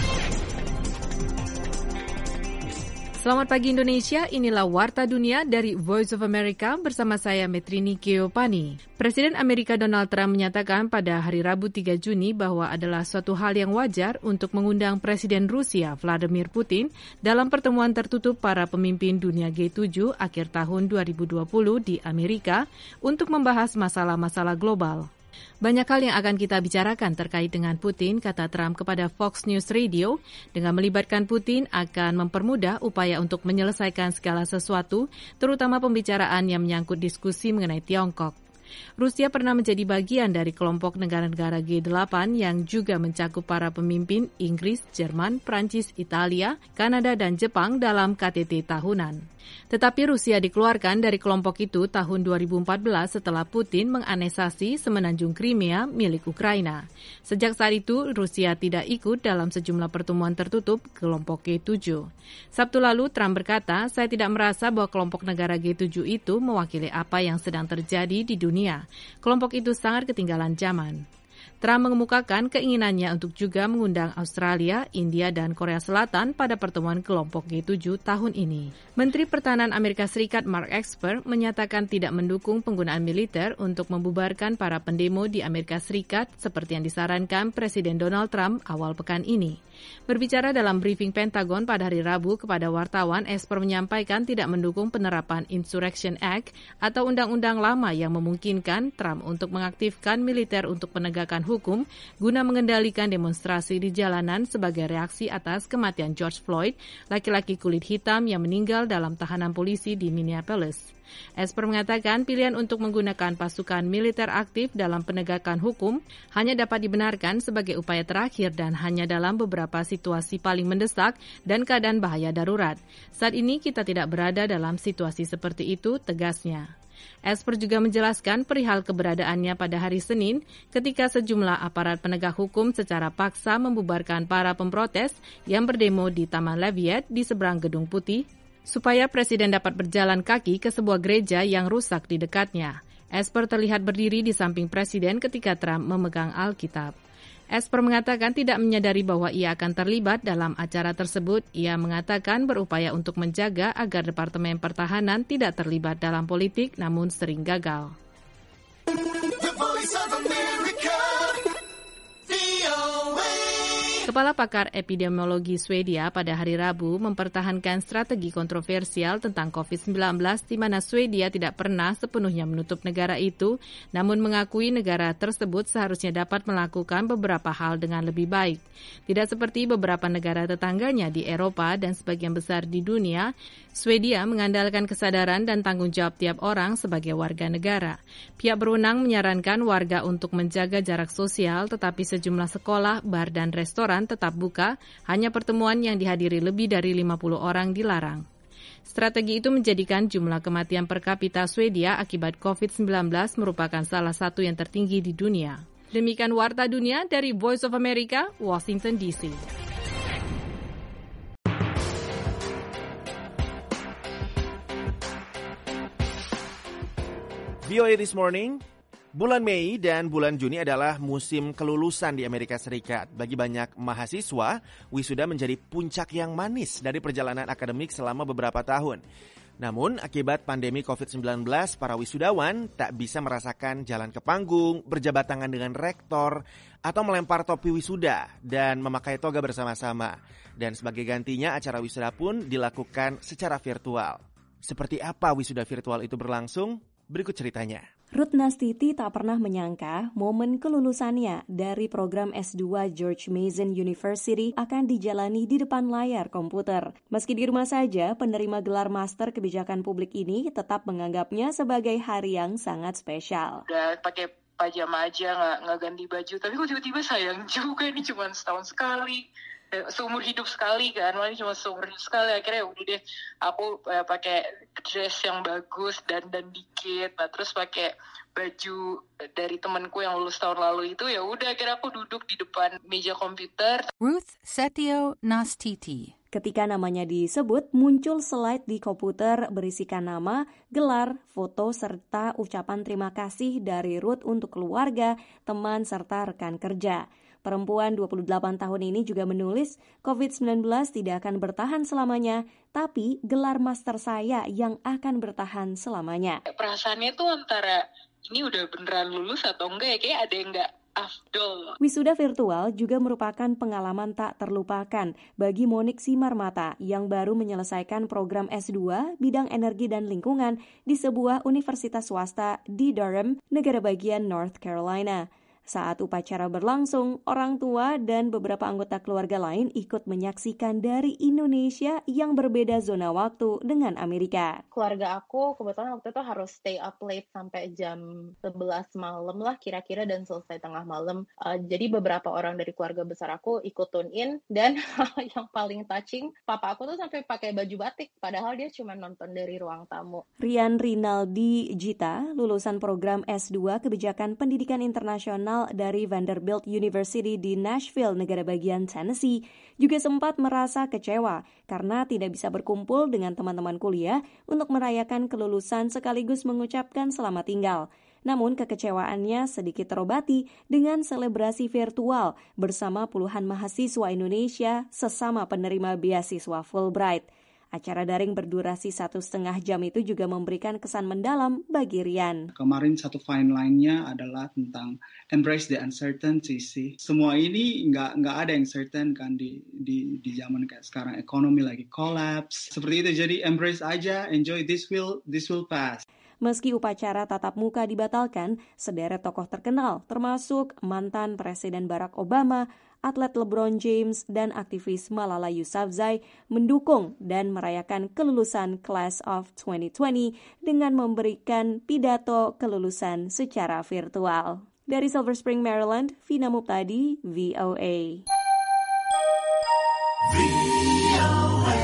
Selamat pagi Indonesia, inilah Warta Dunia dari Voice of America bersama saya Metrini Keopani. Presiden Amerika Donald Trump menyatakan pada hari Rabu tiga Juni bahwa adalah suatu hal yang wajar untuk mengundang Presiden Rusia Vladimir Putin dalam pertemuan tertutup para pemimpin dunia G tujuh akhir tahun dua ribu dua puluh di Amerika untuk membahas masalah-masalah global. Banyak hal yang akan kita bicarakan terkait dengan Putin, kata Trump kepada Fox News Radio. Dengan melibatkan Putin akan mempermudah upaya untuk menyelesaikan segala sesuatu, terutama pembicaraan yang menyangkut diskusi mengenai Tiongkok. Rusia pernah menjadi bagian dari kelompok negara-negara G delapan yang juga mencakup para pemimpin Inggris, Jerman, Prancis, Italia, Kanada, dan Jepang dalam K T T tahunan. Tetapi Rusia dikeluarkan dari kelompok itu tahun dua ribu empat belas setelah Putin menganeksasi semenanjung Crimea milik Ukraina. Sejak saat itu, Rusia tidak ikut dalam sejumlah pertemuan tertutup kelompok G tujuh. Sabtu lalu, Trump berkata, saya tidak merasa bahwa kelompok negara G tujuh itu mewakili apa yang sedang terjadi di dunia. Kelompok itu sangat ketinggalan zaman. Trump mengemukakan keinginannya untuk juga mengundang Australia, India, dan Korea Selatan pada pertemuan kelompok G tujuh tahun ini. Menteri Pertahanan Amerika Serikat Mark Esper menyatakan tidak mendukung penggunaan militer untuk membubarkan para pendemo di Amerika Serikat seperti yang disarankan Presiden Donald Trump awal pekan ini. Berbicara dalam briefing Pentagon pada hari Rabu kepada wartawan, Esper menyampaikan tidak mendukung penerapan Insurrection Act atau undang-undang lama yang memungkinkan Trump untuk mengaktifkan militer untuk penegakan hukum guna mengendalikan demonstrasi di jalanan sebagai reaksi atas kematian George Floyd, laki-laki kulit hitam yang meninggal dalam tahanan polisi di Minneapolis. Esper mengatakan pilihan untuk menggunakan pasukan militer aktif dalam penegakan hukum hanya dapat dibenarkan sebagai upaya terakhir dan hanya dalam beberapa situasi paling mendesak dan keadaan bahaya darurat. Saat ini kita tidak berada dalam situasi seperti itu, tegasnya. Esper juga menjelaskan perihal keberadaannya pada hari Senin ketika sejumlah aparat penegak hukum secara paksa membubarkan para pemprotes yang berdemo di Taman Lafayette di seberang Gedung Putih supaya Presiden dapat berjalan kaki ke sebuah gereja yang rusak di dekatnya. Esper terlihat berdiri di samping Presiden ketika Trump memegang Alkitab. Esper mengatakan tidak menyadari bahwa ia akan terlibat dalam acara tersebut. Ia mengatakan berupaya untuk menjaga agar Departemen Pertahanan tidak terlibat dalam politik namun sering gagal. Kepala Pakar Epidemiologi Swedia pada hari Rabu mempertahankan strategi kontroversial tentang covid sembilan belas di mana Swedia tidak pernah sepenuhnya menutup negara itu, namun mengakui negara tersebut seharusnya dapat melakukan beberapa hal dengan lebih baik. Tidak seperti beberapa negara tetangganya di Eropa dan sebagian besar di dunia, Swedia mengandalkan kesadaran dan tanggung jawab tiap orang sebagai warga negara. Pihak berwenang menyarankan warga untuk menjaga jarak sosial, tetapi sejumlah sekolah, bar, dan restoran tetap buka, hanya pertemuan yang dihadiri lebih dari lima puluh orang dilarang. Strategi itu menjadikan jumlah kematian per kapita Swedia akibat covid sembilan belas merupakan salah satu yang tertinggi di dunia. Demikian Warta Dunia dari Voice of America, Washington D C.
V O A This Morning. Bulan Mei dan bulan Juni adalah musim kelulusan di Amerika Serikat. Bagi banyak mahasiswa, wisuda menjadi puncak yang manis dari perjalanan akademik selama beberapa tahun. Namun, akibat pandemi covid sembilan belas, para wisudawan tak bisa merasakan jalan ke panggung, berjabat tangan dengan rektor, atau melempar topi wisuda dan memakai toga bersama-sama. Dan sebagai gantinya, acara wisuda pun dilakukan secara virtual. Seperti apa wisuda virtual itu berlangsung? Berikut ceritanya.
Ruth Nastiti tak pernah menyangka momen kelulusannya dari program S dua George Mason University akan dijalani di depan layar komputer. Meski di rumah saja, penerima gelar Master Kebijakan Publik ini tetap menganggapnya sebagai hari yang sangat spesial.
Udah pakai pajama aja, nggak nggak ganti baju. Tapi kok tiba-tiba sayang juga, ini cuma setahun sekali. Seumur hidup sekali kan, malah cuma seumur hidup sekali. Akhirnya udah deh, aku eh, pakai dress yang bagus dan dan dikit, nah terus pakai baju dari temanku yang lulus tahun lalu itu, ya udah akhirnya aku duduk di depan meja komputer.
Ruth Setio Nastiti.
Ketika namanya disebut, muncul slide di komputer berisikan nama, gelar, foto, serta ucapan terima kasih dari Ruth untuk keluarga, teman, serta rekan kerja. Perempuan dua puluh delapan tahun ini juga menulis, covid sembilan belas tidak akan bertahan selamanya, tapi gelar master saya yang akan bertahan selamanya.
Perasaannya tuh antara, ini udah beneran lulus atau enggak ya, kayak ada yang enggak afdol.
Wisuda virtual juga merupakan pengalaman tak terlupakan bagi Monik Simarmata yang baru menyelesaikan program S dua bidang energi dan lingkungan di sebuah universitas swasta di Durham, negara bagian North Carolina. Saat upacara berlangsung, orang tua dan beberapa anggota keluarga lain ikut menyaksikan dari Indonesia yang berbeda zona waktu dengan Amerika.
Keluarga aku kebetulan waktu itu harus stay up late sampai jam sebelas malam lah kira-kira dan selesai tengah malam. Uh, jadi beberapa orang dari keluarga besar aku ikut tune in dan yang paling touching, papa aku tuh sampai pakai baju batik padahal dia cuma nonton dari ruang tamu.
Rian Rinaldi Jita, lulusan program S dua Kebijakan Pendidikan Internasional dari Vanderbilt University di Nashville, negara bagian Tennessee, juga sempat merasa kecewa karena tidak bisa berkumpul dengan teman-teman kuliah untuk merayakan kelulusan sekaligus mengucapkan selamat tinggal. Namun kekecewaannya sedikit terobati dengan selebrasi virtual bersama puluhan mahasiswa Indonesia sesama penerima beasiswa Fulbright. Acara daring berdurasi satu setengah jam itu juga memberikan kesan mendalam bagi Rian.
Kemarin satu fine line-nya adalah tentang embrace the uncertainty sih. Semua ini nggak nggak ada yang certain kan di di di zaman kayak sekarang, ekonomi lagi collapse. Seperti itu, jadi embrace aja, enjoy, this will this will pass.
Meski upacara tatap muka dibatalkan, sederet tokoh terkenal termasuk mantan Presiden Barack Obama, atlet LeBron James, dan aktivis Malala Yousafzai mendukung dan merayakan kelulusan Class of twenty twenty dengan memberikan pidato kelulusan secara virtual. Dari Silver Spring, Maryland, Vina Muptadi, V O A. V O A.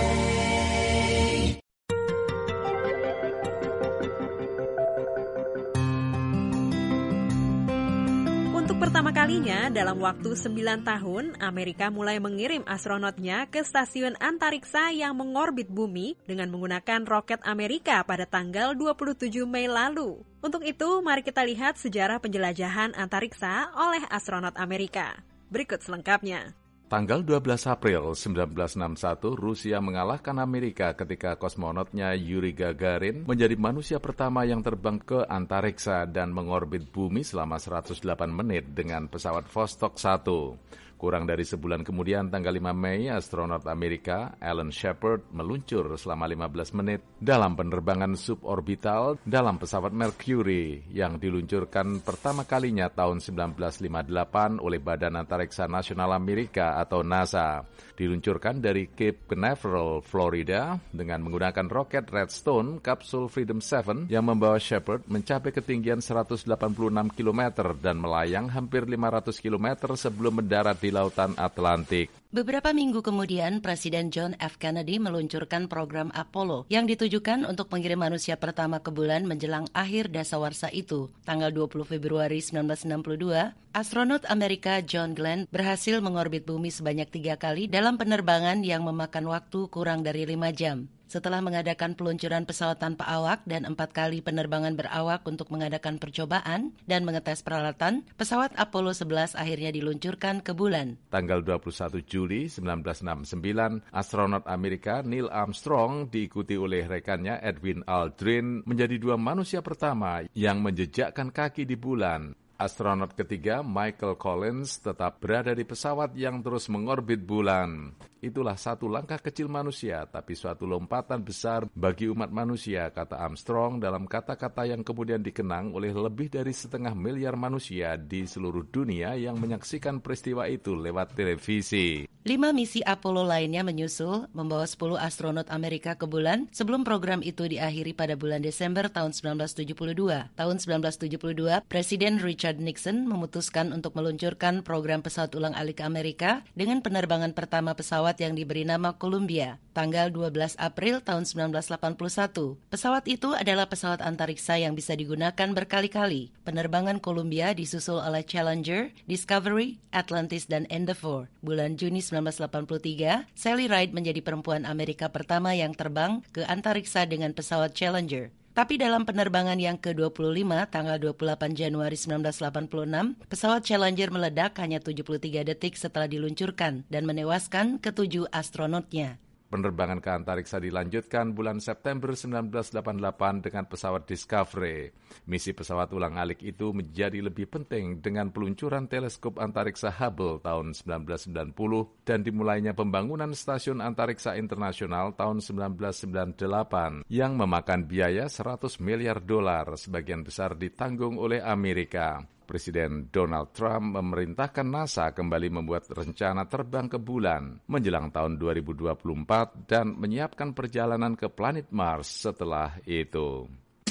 Untuk pertama kalinya dalam waktu sembilan tahun, Amerika mulai mengirim astronotnya ke stasiun antariksa yang mengorbit bumi dengan menggunakan roket Amerika pada tanggal dua puluh tujuh Mei lalu. Untuk itu, mari kita lihat sejarah penjelajahan antariksa oleh astronot Amerika. Berikut selengkapnya.
Tanggal dua belas April seribu sembilan ratus enam puluh satu, Rusia mengalahkan Amerika ketika kosmonotnya Yuri Gagarin menjadi manusia pertama yang terbang ke antariksa dan mengorbit bumi selama seratus delapan menit dengan pesawat Vostok satu. Kurang dari sebulan kemudian, tanggal lima Mei, astronot Amerika Alan Shepard meluncur selama lima belas menit dalam penerbangan suborbital dalam pesawat Mercury yang diluncurkan pertama kalinya tahun seribu sembilan ratus lima puluh delapan oleh Badan Antariksa Nasional Amerika atau NASA. Diluncurkan dari Cape Canaveral, Florida dengan menggunakan roket Redstone kapsul Freedom tujuh yang membawa Shepard mencapai ketinggian seratus delapan puluh enam kilometer dan melayang hampir lima ratus kilometer sebelum mendarat di Lautan Atlantik.
Beberapa minggu kemudian, Presiden John F. Kennedy meluncurkan program Apollo yang ditujukan untuk mengirim manusia pertama ke bulan menjelang akhir dasawarsa itu. Tanggal dua puluh Februari seribu sembilan ratus enam puluh dua, astronot Amerika John Glenn berhasil mengorbit bumi sebanyak tiga kali dalam penerbangan yang memakan waktu kurang dari lima jam. Setelah mengadakan peluncuran pesawat tanpa awak dan empat kali penerbangan berawak untuk mengadakan percobaan dan mengetes peralatan, pesawat Apollo sebelas akhirnya diluncurkan ke bulan.
Tanggal dua puluh satu Juli seribu sembilan ratus enam puluh sembilan, astronot Amerika Neil Armstrong diikuti oleh rekannya Edwin Aldrin menjadi dua manusia pertama yang menjejakkan kaki di bulan. Astronot ketiga, Michael Collins, tetap berada di pesawat yang terus mengorbit bulan. Itulah satu langkah kecil manusia, tapi suatu lompatan besar bagi umat manusia, kata Armstrong dalam kata-kata yang kemudian dikenang oleh lebih dari setengah miliar manusia di seluruh dunia yang menyaksikan peristiwa itu lewat televisi.
Lima misi Apollo lainnya menyusul, membawa sepuluh astronot Amerika ke bulan sebelum program itu diakhiri pada bulan Desember tahun seribu sembilan ratus tujuh puluh dua. Tahun seribu sembilan ratus tujuh puluh dua, Presiden Richard Nixon memutuskan untuk meluncurkan program pesawat ulang-alik Amerika dengan penerbangan pertama pesawat yang diberi nama Columbia. Tanggal dua belas April tahun seribu sembilan ratus delapan puluh satu. Pesawat itu adalah pesawat antariksa yang bisa digunakan berkali-kali. Penerbangan Columbia disusul oleh Challenger, Discovery, Atlantis, dan Endeavour. Bulan Juni seribu sembilan ratus delapan puluh tiga, Sally Ride menjadi perempuan Amerika pertama yang terbang ke antariksa dengan pesawat Challenger. Tapi dalam penerbangan yang ke dua puluh lima, tanggal dua puluh delapan Januari seribu sembilan ratus delapan puluh enam, pesawat Challenger meledak hanya tujuh puluh tiga detik setelah diluncurkan dan menewaskan ketujuh astronotnya.
Penerbangan ke antariksa dilanjutkan bulan September seribu sembilan ratus delapan puluh delapan dengan pesawat Discovery. Misi pesawat ulang-alik itu menjadi lebih penting dengan peluncuran teleskop antariksa Hubble tahun seribu sembilan ratus sembilan puluh dan dimulainya pembangunan Stasiun Antariksa Internasional tahun seribu sembilan ratus sembilan puluh delapan yang memakan biaya seratus miliar dolar, sebagian besar ditanggung oleh Amerika. Presiden Donald Trump memerintahkan NASA kembali membuat rencana terbang ke bulan menjelang tahun dua ribu dua puluh empat dan menyiapkan perjalanan ke planet Mars setelah itu.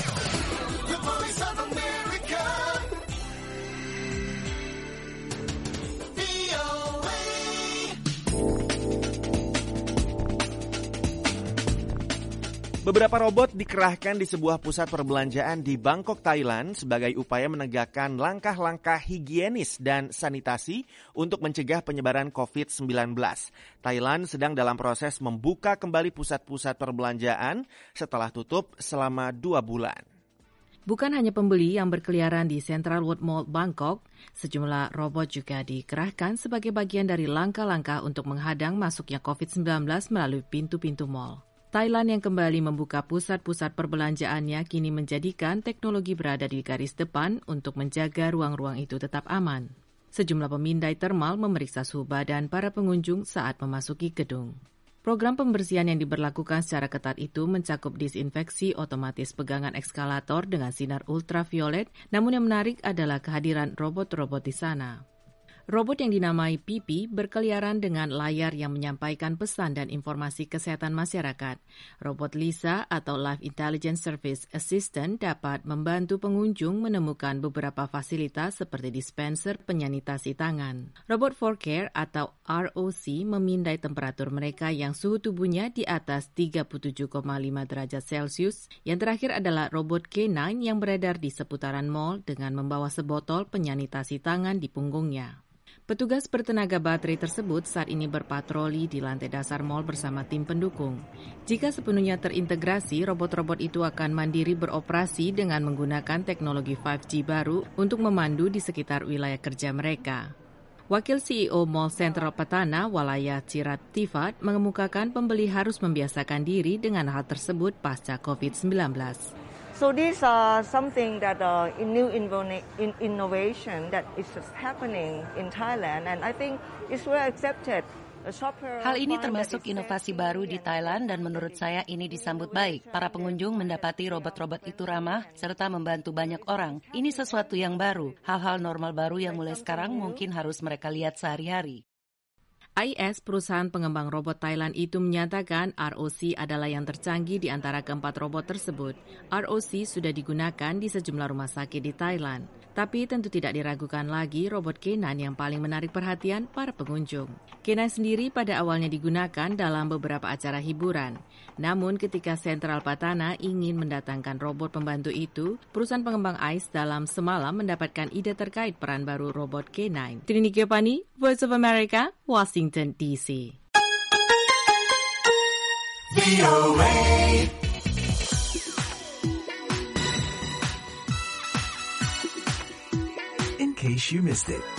Beberapa robot dikerahkan di sebuah pusat perbelanjaan di Bangkok, Thailand sebagai upaya menegakkan langkah-langkah higienis dan sanitasi untuk mencegah penyebaran covid sembilan belas. Thailand sedang dalam proses membuka kembali pusat-pusat perbelanjaan setelah tutup selama dua bulan.
Bukan hanya pembeli yang berkeliaran di Central World Mall Bangkok, sejumlah robot juga dikerahkan sebagai bagian dari langkah-langkah untuk menghadang masuknya covid sembilan belas melalui pintu-pintu mall. Thailand yang kembali membuka pusat-pusat perbelanjaannya kini menjadikan teknologi berada di garis depan untuk menjaga ruang-ruang itu tetap aman. Sejumlah pemindai termal memeriksa suhu badan para pengunjung saat memasuki gedung. Program pembersihan yang diberlakukan secara ketat itu mencakup disinfeksi otomatis pegangan eskalator dengan sinar ultraviolet, namun yang menarik adalah kehadiran robot-robot di sana. Robot yang dinamai Pipi berkeliaran dengan layar yang menyampaikan pesan dan informasi kesehatan masyarakat. Robot Lisa atau Life Intelligence Service Assistant dapat membantu pengunjung menemukan beberapa fasilitas seperti dispenser penyanitasi tangan. Robot for Care atau R O C memindai temperatur mereka yang suhu tubuhnya di atas tiga puluh tujuh koma lima derajat Celcius. Yang terakhir adalah robot K sembilan yang beredar di seputaran mall dengan membawa sebotol penyanitasi tangan di punggungnya. Petugas bertenaga baterai tersebut saat ini berpatroli di lantai dasar mal bersama tim pendukung. Jika sepenuhnya terintegrasi, robot-robot itu akan mandiri beroperasi dengan menggunakan teknologi lima G baru untuk memandu di sekitar wilayah kerja mereka. Wakil C E O Mall Central Patana, Walaya Cirat Tifat, mengemukakan pembeli harus membiasakan diri dengan hal tersebut pasca covid sembilan belas.
So these are something that uh, new innovation that is happening in Thailand, and I think it's well accepted.
Hal ini termasuk inovasi baru di Thailand dan menurut saya ini disambut baik. Para pengunjung mendapati robot-robot itu ramah serta membantu banyak orang. Ini sesuatu yang baru, hal-hal normal baru yang mulai sekarang mungkin harus mereka lihat sehari-hari.
I S, perusahaan pengembang robot Thailand itu menyatakan R O C adalah yang tercanggih di antara keempat robot tersebut. R O C sudah digunakan di sejumlah rumah sakit di Thailand. Tapi tentu tidak diragukan lagi robot K sembilan yang paling menarik perhatian para pengunjung. K sembilan sendiri pada awalnya digunakan dalam beberapa acara hiburan. Namun ketika Central Patana ingin mendatangkan robot pembantu itu, perusahaan pengembang I S dalam semalam mendapatkan ide terkait peran baru robot K sembilan. Trini Giovanni, Voice of America, Washington D C.
In case you missed it.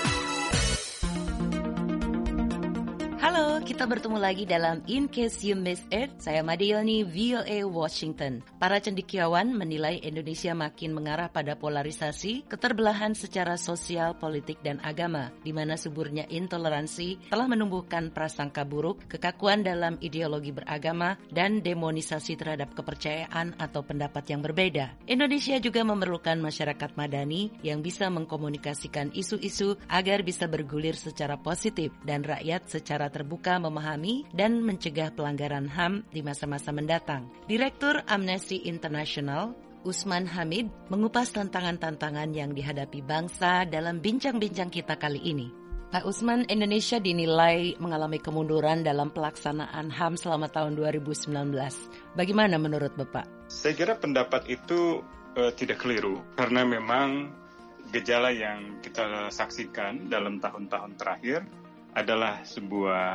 Halo, kita bertemu lagi dalam In Case You Missed It. Saya Madioni, V O A Washington. Para cendekiawan menilai Indonesia makin mengarah pada polarisasi, keterbelahan secara sosial, politik, dan agama, di mana suburnya intoleransi telah menumbuhkan prasangka buruk, kekakuan dalam ideologi beragama, dan demonisasi terhadap kepercayaan atau pendapat yang berbeda. Indonesia juga memerlukan masyarakat madani yang bisa mengkomunikasikan isu-isu agar bisa bergulir secara positif dan rakyat secara terbuka memahami dan mencegah pelanggaran H A M di masa-masa mendatang. Direktur Amnesty International, Usman Hamid, mengupas tantangan-tantangan yang dihadapi bangsa dalam bincang-bincang kita kali ini. Pak Usman, Indonesia dinilai mengalami kemunduran dalam pelaksanaan H A M selama tahun dua ribu sembilan belas. Bagaimana menurut Bapak?
Saya kira pendapat itu uh, tidak keliru, karena memang gejala yang kita saksikan dalam tahun-tahun terakhir adalah sebuah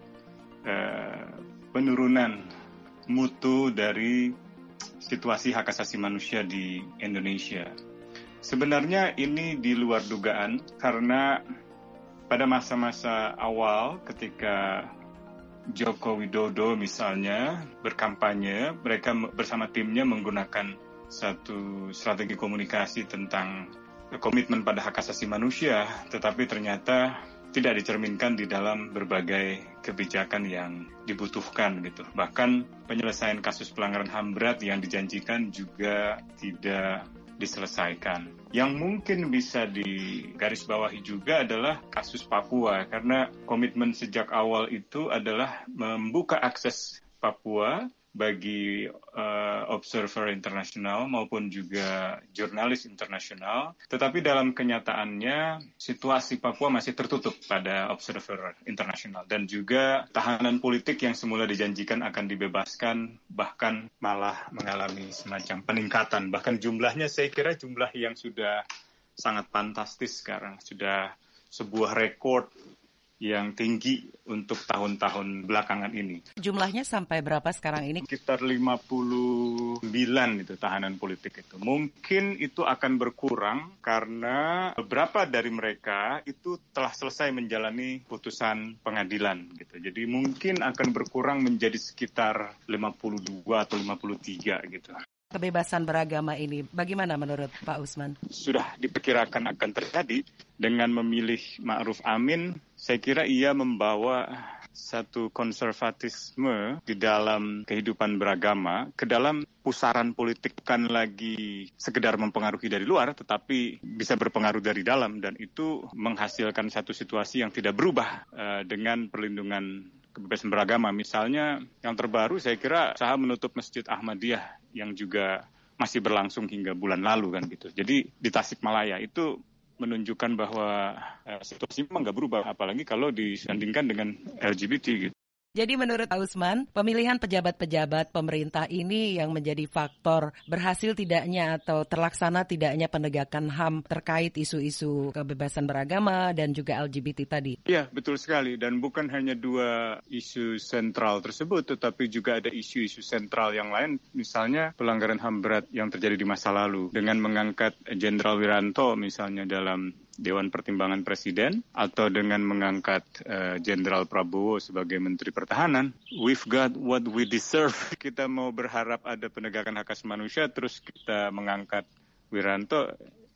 uh, penurunan mutu dari situasi hak asasi manusia di Indonesia. Sebenarnya ini di luar dugaan karena pada masa-masa awal ketika Joko Widodo misalnya berkampanye, mereka bersama timnya menggunakan satu strategi komunikasi tentang komitmen pada hak asasi manusia, tetapi ternyata tidak dicerminkan di dalam berbagai kebijakan yang dibutuhkan gitu. Bahkan penyelesaian kasus pelanggaran H A M berat yang dijanjikan juga tidak diselesaikan. Yang mungkin bisa digarisbawahi juga adalah kasus Papua, karena komitmen sejak awal itu adalah membuka akses Papua bagi uh, observer internasional maupun juga jurnalis internasional. Tetapi dalam kenyataannya situasi Papua masih tertutup pada observer internasional, dan juga tahanan politik yang semula dijanjikan akan dibebaskan bahkan malah mengalami semacam peningkatan. Bahkan jumlahnya saya kira jumlah yang sudah sangat fantastis sekarang, sudah sebuah rekor yang tinggi untuk tahun-tahun belakangan ini.
Jumlahnya sampai berapa sekarang ini?
Sekitar lima puluh sembilan itu tahanan politik itu. Mungkin itu akan berkurang karena beberapa dari mereka itu telah selesai menjalani putusan pengadilan gitu. Jadi mungkin akan berkurang menjadi sekitar lima puluh dua atau lima puluh tiga gitu.
Kebebasan beragama ini bagaimana menurut Pak Usman?
Sudah diperkirakan akan terjadi dengan memilih Ma'ruf Amin. Saya kira ia membawa satu konservatisme di dalam kehidupan beragama ke dalam pusaran politik bukan lagi sekedar mempengaruhi dari luar, tetapi bisa berpengaruh dari dalam, dan itu menghasilkan satu situasi yang tidak berubah uh, dengan perlindungan kebebasan beragama. Misalnya yang terbaru saya kira usaha menutup Masjid Ahmadiyah yang juga masih berlangsung hingga bulan lalu kan gitu. Jadi di Tasikmalaya itu menunjukkan bahwa uh, situasi memang nggak berubah, apalagi kalau disandingkan dengan L G B T gitu.
Jadi menurut Pak Usman, pemilihan pejabat-pejabat pemerintah ini yang menjadi faktor berhasil tidaknya atau terlaksana tidaknya penegakan H A M terkait isu-isu kebebasan beragama dan juga L G B T tadi.
Iya, betul sekali. Dan bukan hanya dua isu sentral tersebut, tetapi juga ada isu-isu sentral yang lain. Misalnya pelanggaran H A M berat yang terjadi di masa lalu. Dengan mengangkat Jenderal Wiranto misalnya dalam Dewan Pertimbangan Presiden, atau dengan mengangkat Jenderal uh, Prabowo sebagai Menteri Pertahanan. We've got what we deserve. Kita mau berharap ada penegakan hak asasi manusia, terus kita mengangkat Wiranto,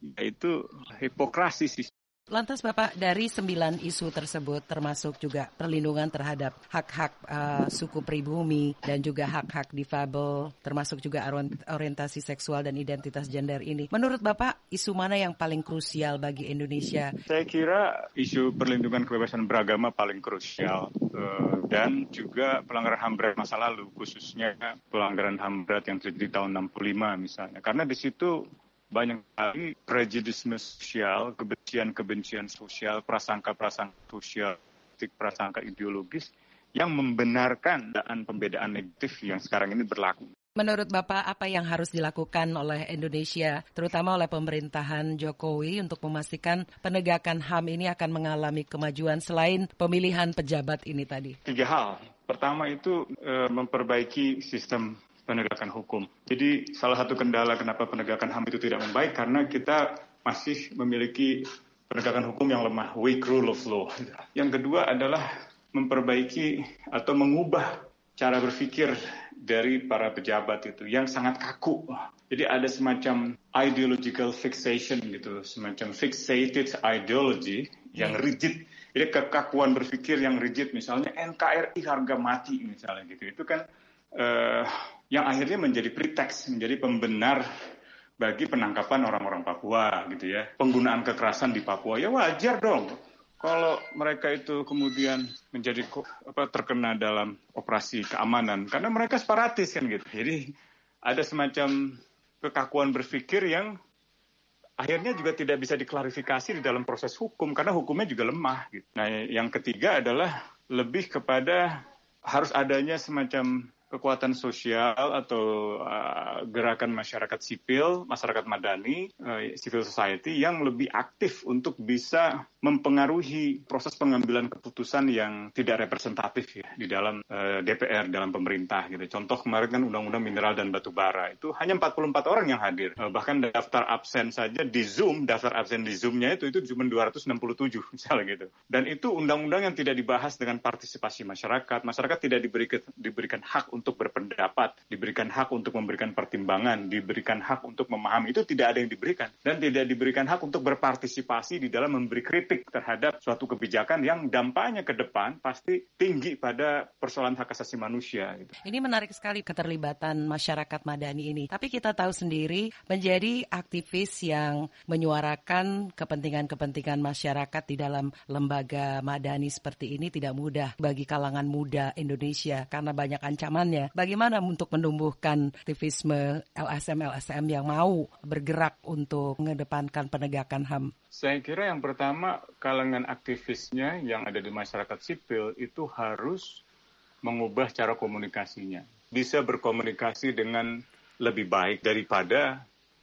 itu hipokrasi sih.
Lantas Bapak, dari sembilan isu tersebut termasuk juga perlindungan terhadap hak-hak uh, suku pribumi dan juga hak-hak difabel, termasuk juga orientasi seksual dan identitas gender ini. Menurut Bapak, isu mana yang paling krusial bagi Indonesia?
Saya kira isu perlindungan kebebasan beragama paling krusial, uh, dan juga pelanggaran H A M berat masa lalu, khususnya pelanggaran H A M berat yang terjadi di tahun enam puluh lima misalnya. Karena di situ banyak sekali prejudisme sosial, kebencian-kebencian sosial, prasangka-prasangka sosial, prasangka ideologis yang membenarkan pembedaan negatif yang sekarang ini berlaku.
Menurut Bapak, apa yang harus dilakukan oleh Indonesia, terutama oleh pemerintahan Jokowi untuk memastikan penegakan H A M ini akan mengalami kemajuan selain pemilihan pejabat ini tadi?
Tiga hal. Pertama itu e, memperbaiki sistem penegakan hukum. Jadi salah satu kendala kenapa penegakan H A M itu tidak membaik karena kita masih memiliki penegakan hukum yang lemah, weak rule of law. Yang kedua adalah memperbaiki atau mengubah cara berpikir dari para pejabat itu yang sangat kaku. Jadi ada semacam ideological fixation gitu, semacam fixated ideology yang rigid. Jadi kekakuan berpikir yang rigid, misalnya N K R I harga mati misalnya gitu. Itu kan uh, yang akhirnya menjadi pretext, menjadi pembenar bagi penangkapan orang-orang Papua gitu ya. Penggunaan kekerasan di Papua, ya wajar dong kalau mereka itu kemudian menjadi apa, terkena dalam operasi keamanan, karena mereka separatis kan gitu. Jadi ada semacam kekakuan berpikir yang akhirnya juga tidak bisa diklarifikasi di dalam proses hukum, karena hukumnya juga lemah gitu. Nah yang ketiga adalah lebih kepada harus adanya semacam kekuatan sosial atau uh, gerakan masyarakat sipil, masyarakat madani, uh, civil society yang lebih aktif untuk bisa mempengaruhi proses pengambilan keputusan yang tidak representatif ya di dalam uh, D P R, dalam pemerintah gitu. Contoh kemarin kan undang-undang mineral dan batu bara itu hanya empat puluh empat orang yang hadir. Uh, bahkan daftar absen saja di Zoom, daftar absen di Zoom-nya itu itu cuma dua ratus enam puluh tujuh misalnya gitu. Dan itu undang-undang yang tidak dibahas dengan partisipasi masyarakat. Masyarakat tidak diberikan diberikan hak untuk untuk berpendapat, diberikan hak untuk memberikan pertimbangan, diberikan hak untuk memahami, itu tidak ada yang diberikan. Dan tidak diberikan hak untuk berpartisipasi di dalam memberi kritik terhadap suatu kebijakan yang dampaknya ke depan pasti tinggi pada persoalan hak asasi manusia. Gitu.
Ini menarik sekali keterlibatan masyarakat madani ini. Tapi kita tahu sendiri menjadi aktivis yang menyuarakan kepentingan-kepentingan masyarakat di dalam lembaga madani seperti ini tidak mudah bagi kalangan muda Indonesia karena banyak ancaman. Bagaimana untuk menumbuhkan aktivisme L S M-L S M yang mau bergerak untuk mengedepankan penegakan H A M?
Saya kira yang pertama, kalangan aktivisnya yang ada di masyarakat sipil itu harus mengubah cara komunikasinya. Bisa berkomunikasi dengan lebih baik daripada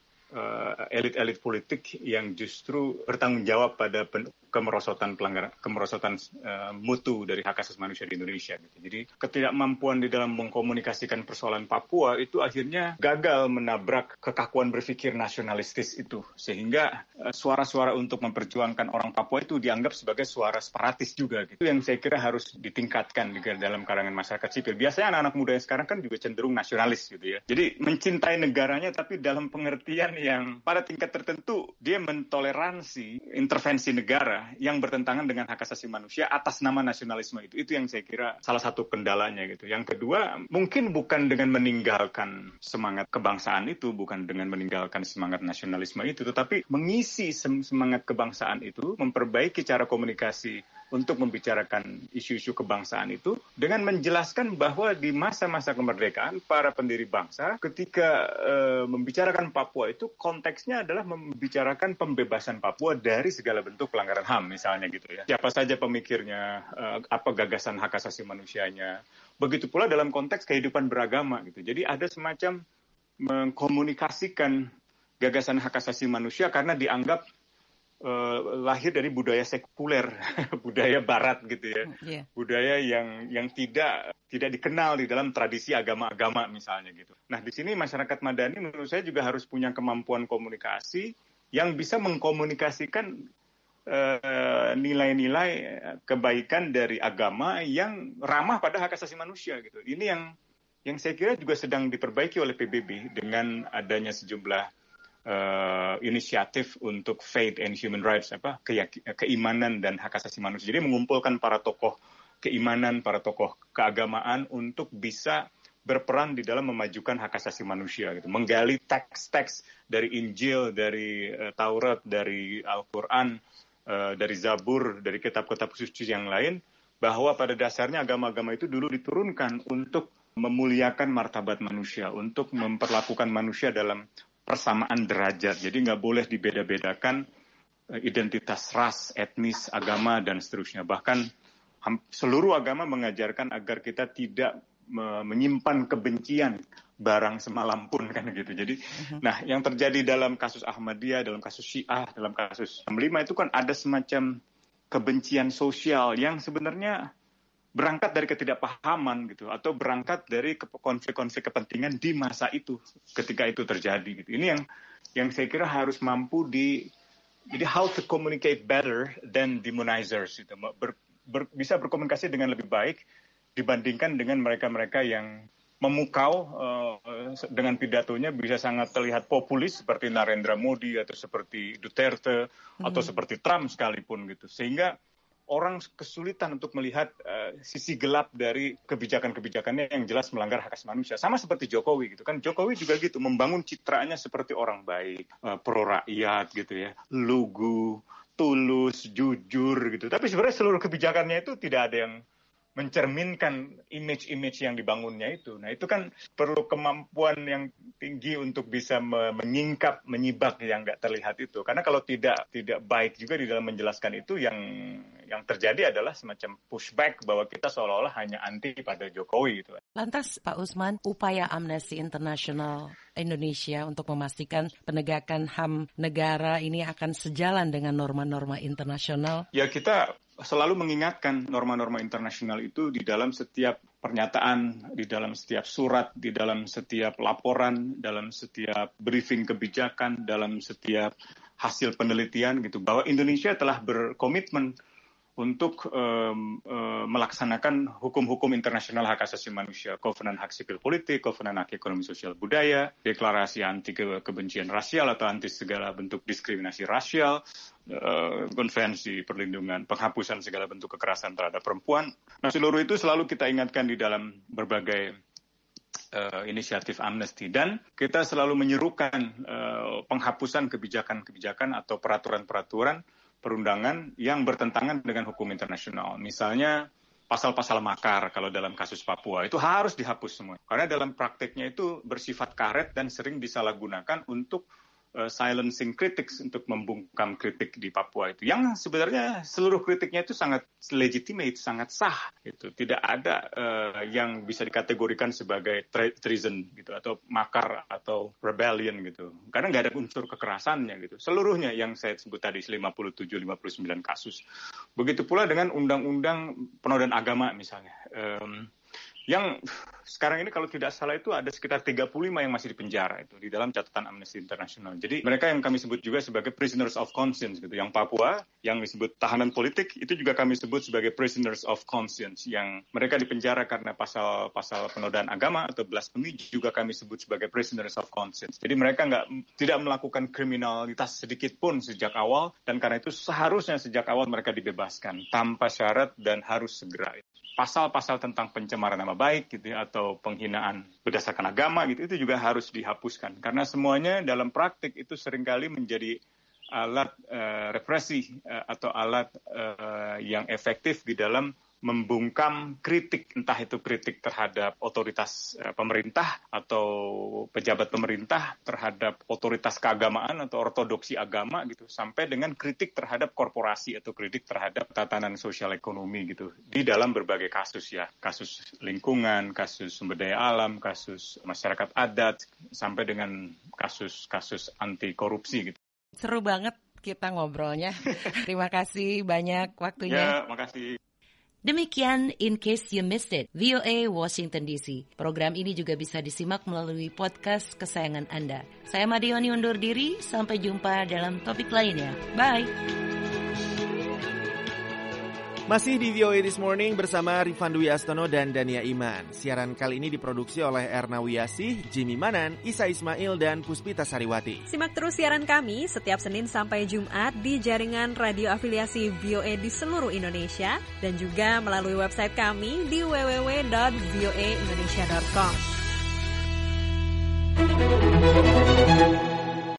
uh, elit-elit politik yang justru bertanggung jawab pada pen- kemerosotan pelanggaran, kemerosotan uh, mutu dari hak asasi manusia di Indonesia. Gitu. Jadi ketidakmampuan di dalam mengkomunikasikan persoalan Papua itu akhirnya gagal menabrak kekakuan berpikir nasionalistis itu. Sehingga uh, suara-suara untuk memperjuangkan orang Papua itu dianggap sebagai suara separatis juga. Gitu. Itu yang saya kira harus ditingkatkan di dalam kalangan masyarakat sipil. Biasanya anak-anak muda yang sekarang kan juga cenderung nasionalis gitu ya. Jadi mencintai negaranya tapi dalam pengertian yang pada tingkat tertentu dia mentoleransi intervensi negara yang bertentangan dengan hak asasi manusia atas nama nasionalisme itu. Itu yang saya kira salah satu kendalanya gitu. Yang kedua, mungkin bukan dengan meninggalkan semangat kebangsaan itu, bukan dengan meninggalkan semangat nasionalisme itu, tetapi mengisi semangat kebangsaan itu, memperbaiki cara komunikasi untuk membicarakan isu-isu kebangsaan itu dengan menjelaskan bahwa di masa-masa kemerdekaan para pendiri bangsa ketika e, membicarakan Papua itu konteksnya adalah membicarakan pembebasan Papua dari segala bentuk pelanggaran H A M misalnya gitu ya. Siapa saja pemikirnya, e, apa gagasan hak asasi manusianya. Begitu pula dalam konteks kehidupan beragama gitu. Jadi ada semacam mengkomunikasikan gagasan hak asasi manusia karena dianggap Uh, lahir dari budaya sekuler, budaya barat gitu ya, yeah. budaya yang yang tidak tidak dikenal di dalam tradisi agama-agama misalnya gitu. Nah di sini masyarakat madani menurut saya juga harus punya kemampuan komunikasi yang bisa mengkomunikasikan uh, nilai-nilai kebaikan dari agama yang ramah pada hak asasi manusia gitu. Ini yang yang saya kira juga sedang diperbaiki oleh P B B dengan adanya sejumlah Uh, inisiatif untuk faith and human rights, apa ke- keimanan dan hak asasi manusia. Jadi mengumpulkan para tokoh keimanan, para tokoh keagamaan untuk bisa berperan di dalam memajukan hak asasi manusia, gitu. Menggali teks-teks dari Injil, dari uh, Taurat, dari Al-Quran, uh, dari Zabur, dari kitab-kitab suci yang lain, bahwa pada dasarnya agama-agama itu dulu diturunkan untuk memuliakan martabat manusia, untuk memperlakukan manusia dalam persamaan derajat. Jadi nggak boleh dibeda-bedakan identitas ras, etnis, agama, dan seterusnya. Bahkan seluruh agama mengajarkan agar kita tidak menyimpan kebencian barang semalam pun kan gitu. Jadi, uh-huh. nah yang terjadi dalam kasus Ahmadiyah, dalam kasus Syiah, dalam kasus enam puluh lima itu kan ada semacam kebencian sosial yang sebenarnya berangkat dari ketidakpahaman gitu, atau berangkat dari konflik-konflik kepentingan di masa itu ketika itu terjadi gitu. Ini yang yang saya kira harus mampu di jadi how to communicate better than demonizers gitu. Ber, ber, bisa berkomunikasi dengan lebih baik dibandingkan dengan mereka-mereka yang memukau uh, dengan pidatonya bisa sangat terlihat populis seperti Narendra Modi atau seperti Duterte hmm. atau seperti Trump sekalipun gitu. Sehingga orang kesulitan untuk melihat uh, sisi gelap dari kebijakan-kebijakannya yang jelas melanggar hak asasi manusia. Sama seperti Jokowi gitu kan. Jokowi juga gitu, membangun citranya seperti orang baik, uh, pro rakyat gitu ya, lugu, tulus, jujur gitu. Tapi sebenarnya seluruh kebijakannya itu tidak ada yang mencerminkan image-image yang dibangunnya itu. Nah itu kan perlu kemampuan yang tinggi untuk bisa menyingkap, menyibak yang nggak terlihat itu. Karena kalau tidak tidak baik juga di dalam menjelaskan itu, yang yang terjadi adalah semacam pushback bahwa kita seolah-olah hanya anti pada Jokowi gitu.
Lantas Pak Usman, upaya Amnesty International Indonesia untuk memastikan penegakan H A M negara ini akan sejalan dengan norma-norma internasional?
Ya kita selalu mengingatkan norma-norma internasional itu di dalam setiap pernyataan, di dalam setiap surat, di dalam setiap laporan, dalam setiap briefing kebijakan, dalam setiap hasil penelitian gitu, bahwa Indonesia telah berkomitmen untuk um, um, melaksanakan hukum-hukum internasional hak asasi manusia, Kovenan Hak Sipil Politik, Kovenan Hak Ekonomi Sosial Budaya, Deklarasi Anti Kebencian Rasial atau anti segala bentuk diskriminasi rasial, uh, Konvensi Perlindungan Penghapusan segala bentuk kekerasan terhadap perempuan. Nah, seluruh itu selalu kita ingatkan di dalam berbagai uh, inisiatif Amnesty, dan kita selalu menyerukan uh, penghapusan kebijakan-kebijakan atau peraturan-peraturan perundangan yang bertentangan dengan hukum internasional. Misalnya pasal-pasal makar kalau dalam kasus Papua itu harus dihapus semua. Karena dalam prakteknya itu bersifat karet dan sering disalahgunakan untuk uh, silencing critics, untuk membungkam kritik di Papua itu. Yang sebenarnya seluruh kritiknya itu sangat legitimate, sangat sah. Gitu. Tidak ada uh, yang bisa dikategorikan sebagai tre- treason gitu, atau makar atau rebellion gitu. Karena nggak ada unsur kekerasannya gitu. Seluruhnya yang saya sebut tadi lima puluh tujuh lima puluh sembilan kasus. Begitu pula dengan undang-undang penodaan agama misalnya. Um, yang sekarang ini kalau tidak salah itu ada sekitar tiga puluh lima yang masih di penjara itu di dalam catatan Amnesty International. Jadi mereka yang kami sebut juga sebagai prisoners of conscience gitu. Yang Papua yang disebut tahanan politik itu juga kami sebut sebagai prisoners of conscience, yang mereka dipenjara karena pasal-pasal penodaan agama atau blasphemy juga kami sebut sebagai prisoners of conscience. Jadi mereka nggak tidak melakukan kriminalitas sedikit pun sejak awal, dan karena itu seharusnya sejak awal mereka dibebaskan tanpa syarat dan harus segera. Pasal-pasal tentang pencemaran nama baik gitu ya, atau penghinaan berdasarkan agama gitu, itu juga harus dihapuskan. Karena semuanya dalam praktik itu seringkali menjadi alat uh, represi uh, atau alat uh, yang efektif di dalam membungkam kritik, entah itu kritik terhadap otoritas uh, pemerintah atau pejabat pemerintah, terhadap otoritas keagamaan atau ortodoksi agama gitu, sampai dengan kritik terhadap korporasi atau kritik terhadap tatanan sosial ekonomi gitu, di dalam berbagai kasus ya, kasus lingkungan, kasus sumber daya alam, kasus masyarakat adat, sampai dengan kasus-kasus anti korupsi gitu.
Seru banget kita ngobrolnya. Terima kasih banyak waktunya.
Ya, makasih.
Demikian In Case You Missed It, V O A Washington D C. Program ini juga bisa disimak melalui podcast kesayangan Anda. Saya Madioni undur diri, sampai jumpa dalam topik lainnya. Bye!
Masih di V O A This Morning bersama Rifan Dwi Astono dan Dania Iman. Siaran kali ini diproduksi oleh Erna Wiyasih, Jimmy Manan, Isa Ismail, dan Puspita Sariwati.
Simak terus siaran kami setiap Senin sampai Jumat di jaringan radio afiliasi V O A di seluruh Indonesia dan juga melalui website kami di w w w dot v o a indonesia dot com.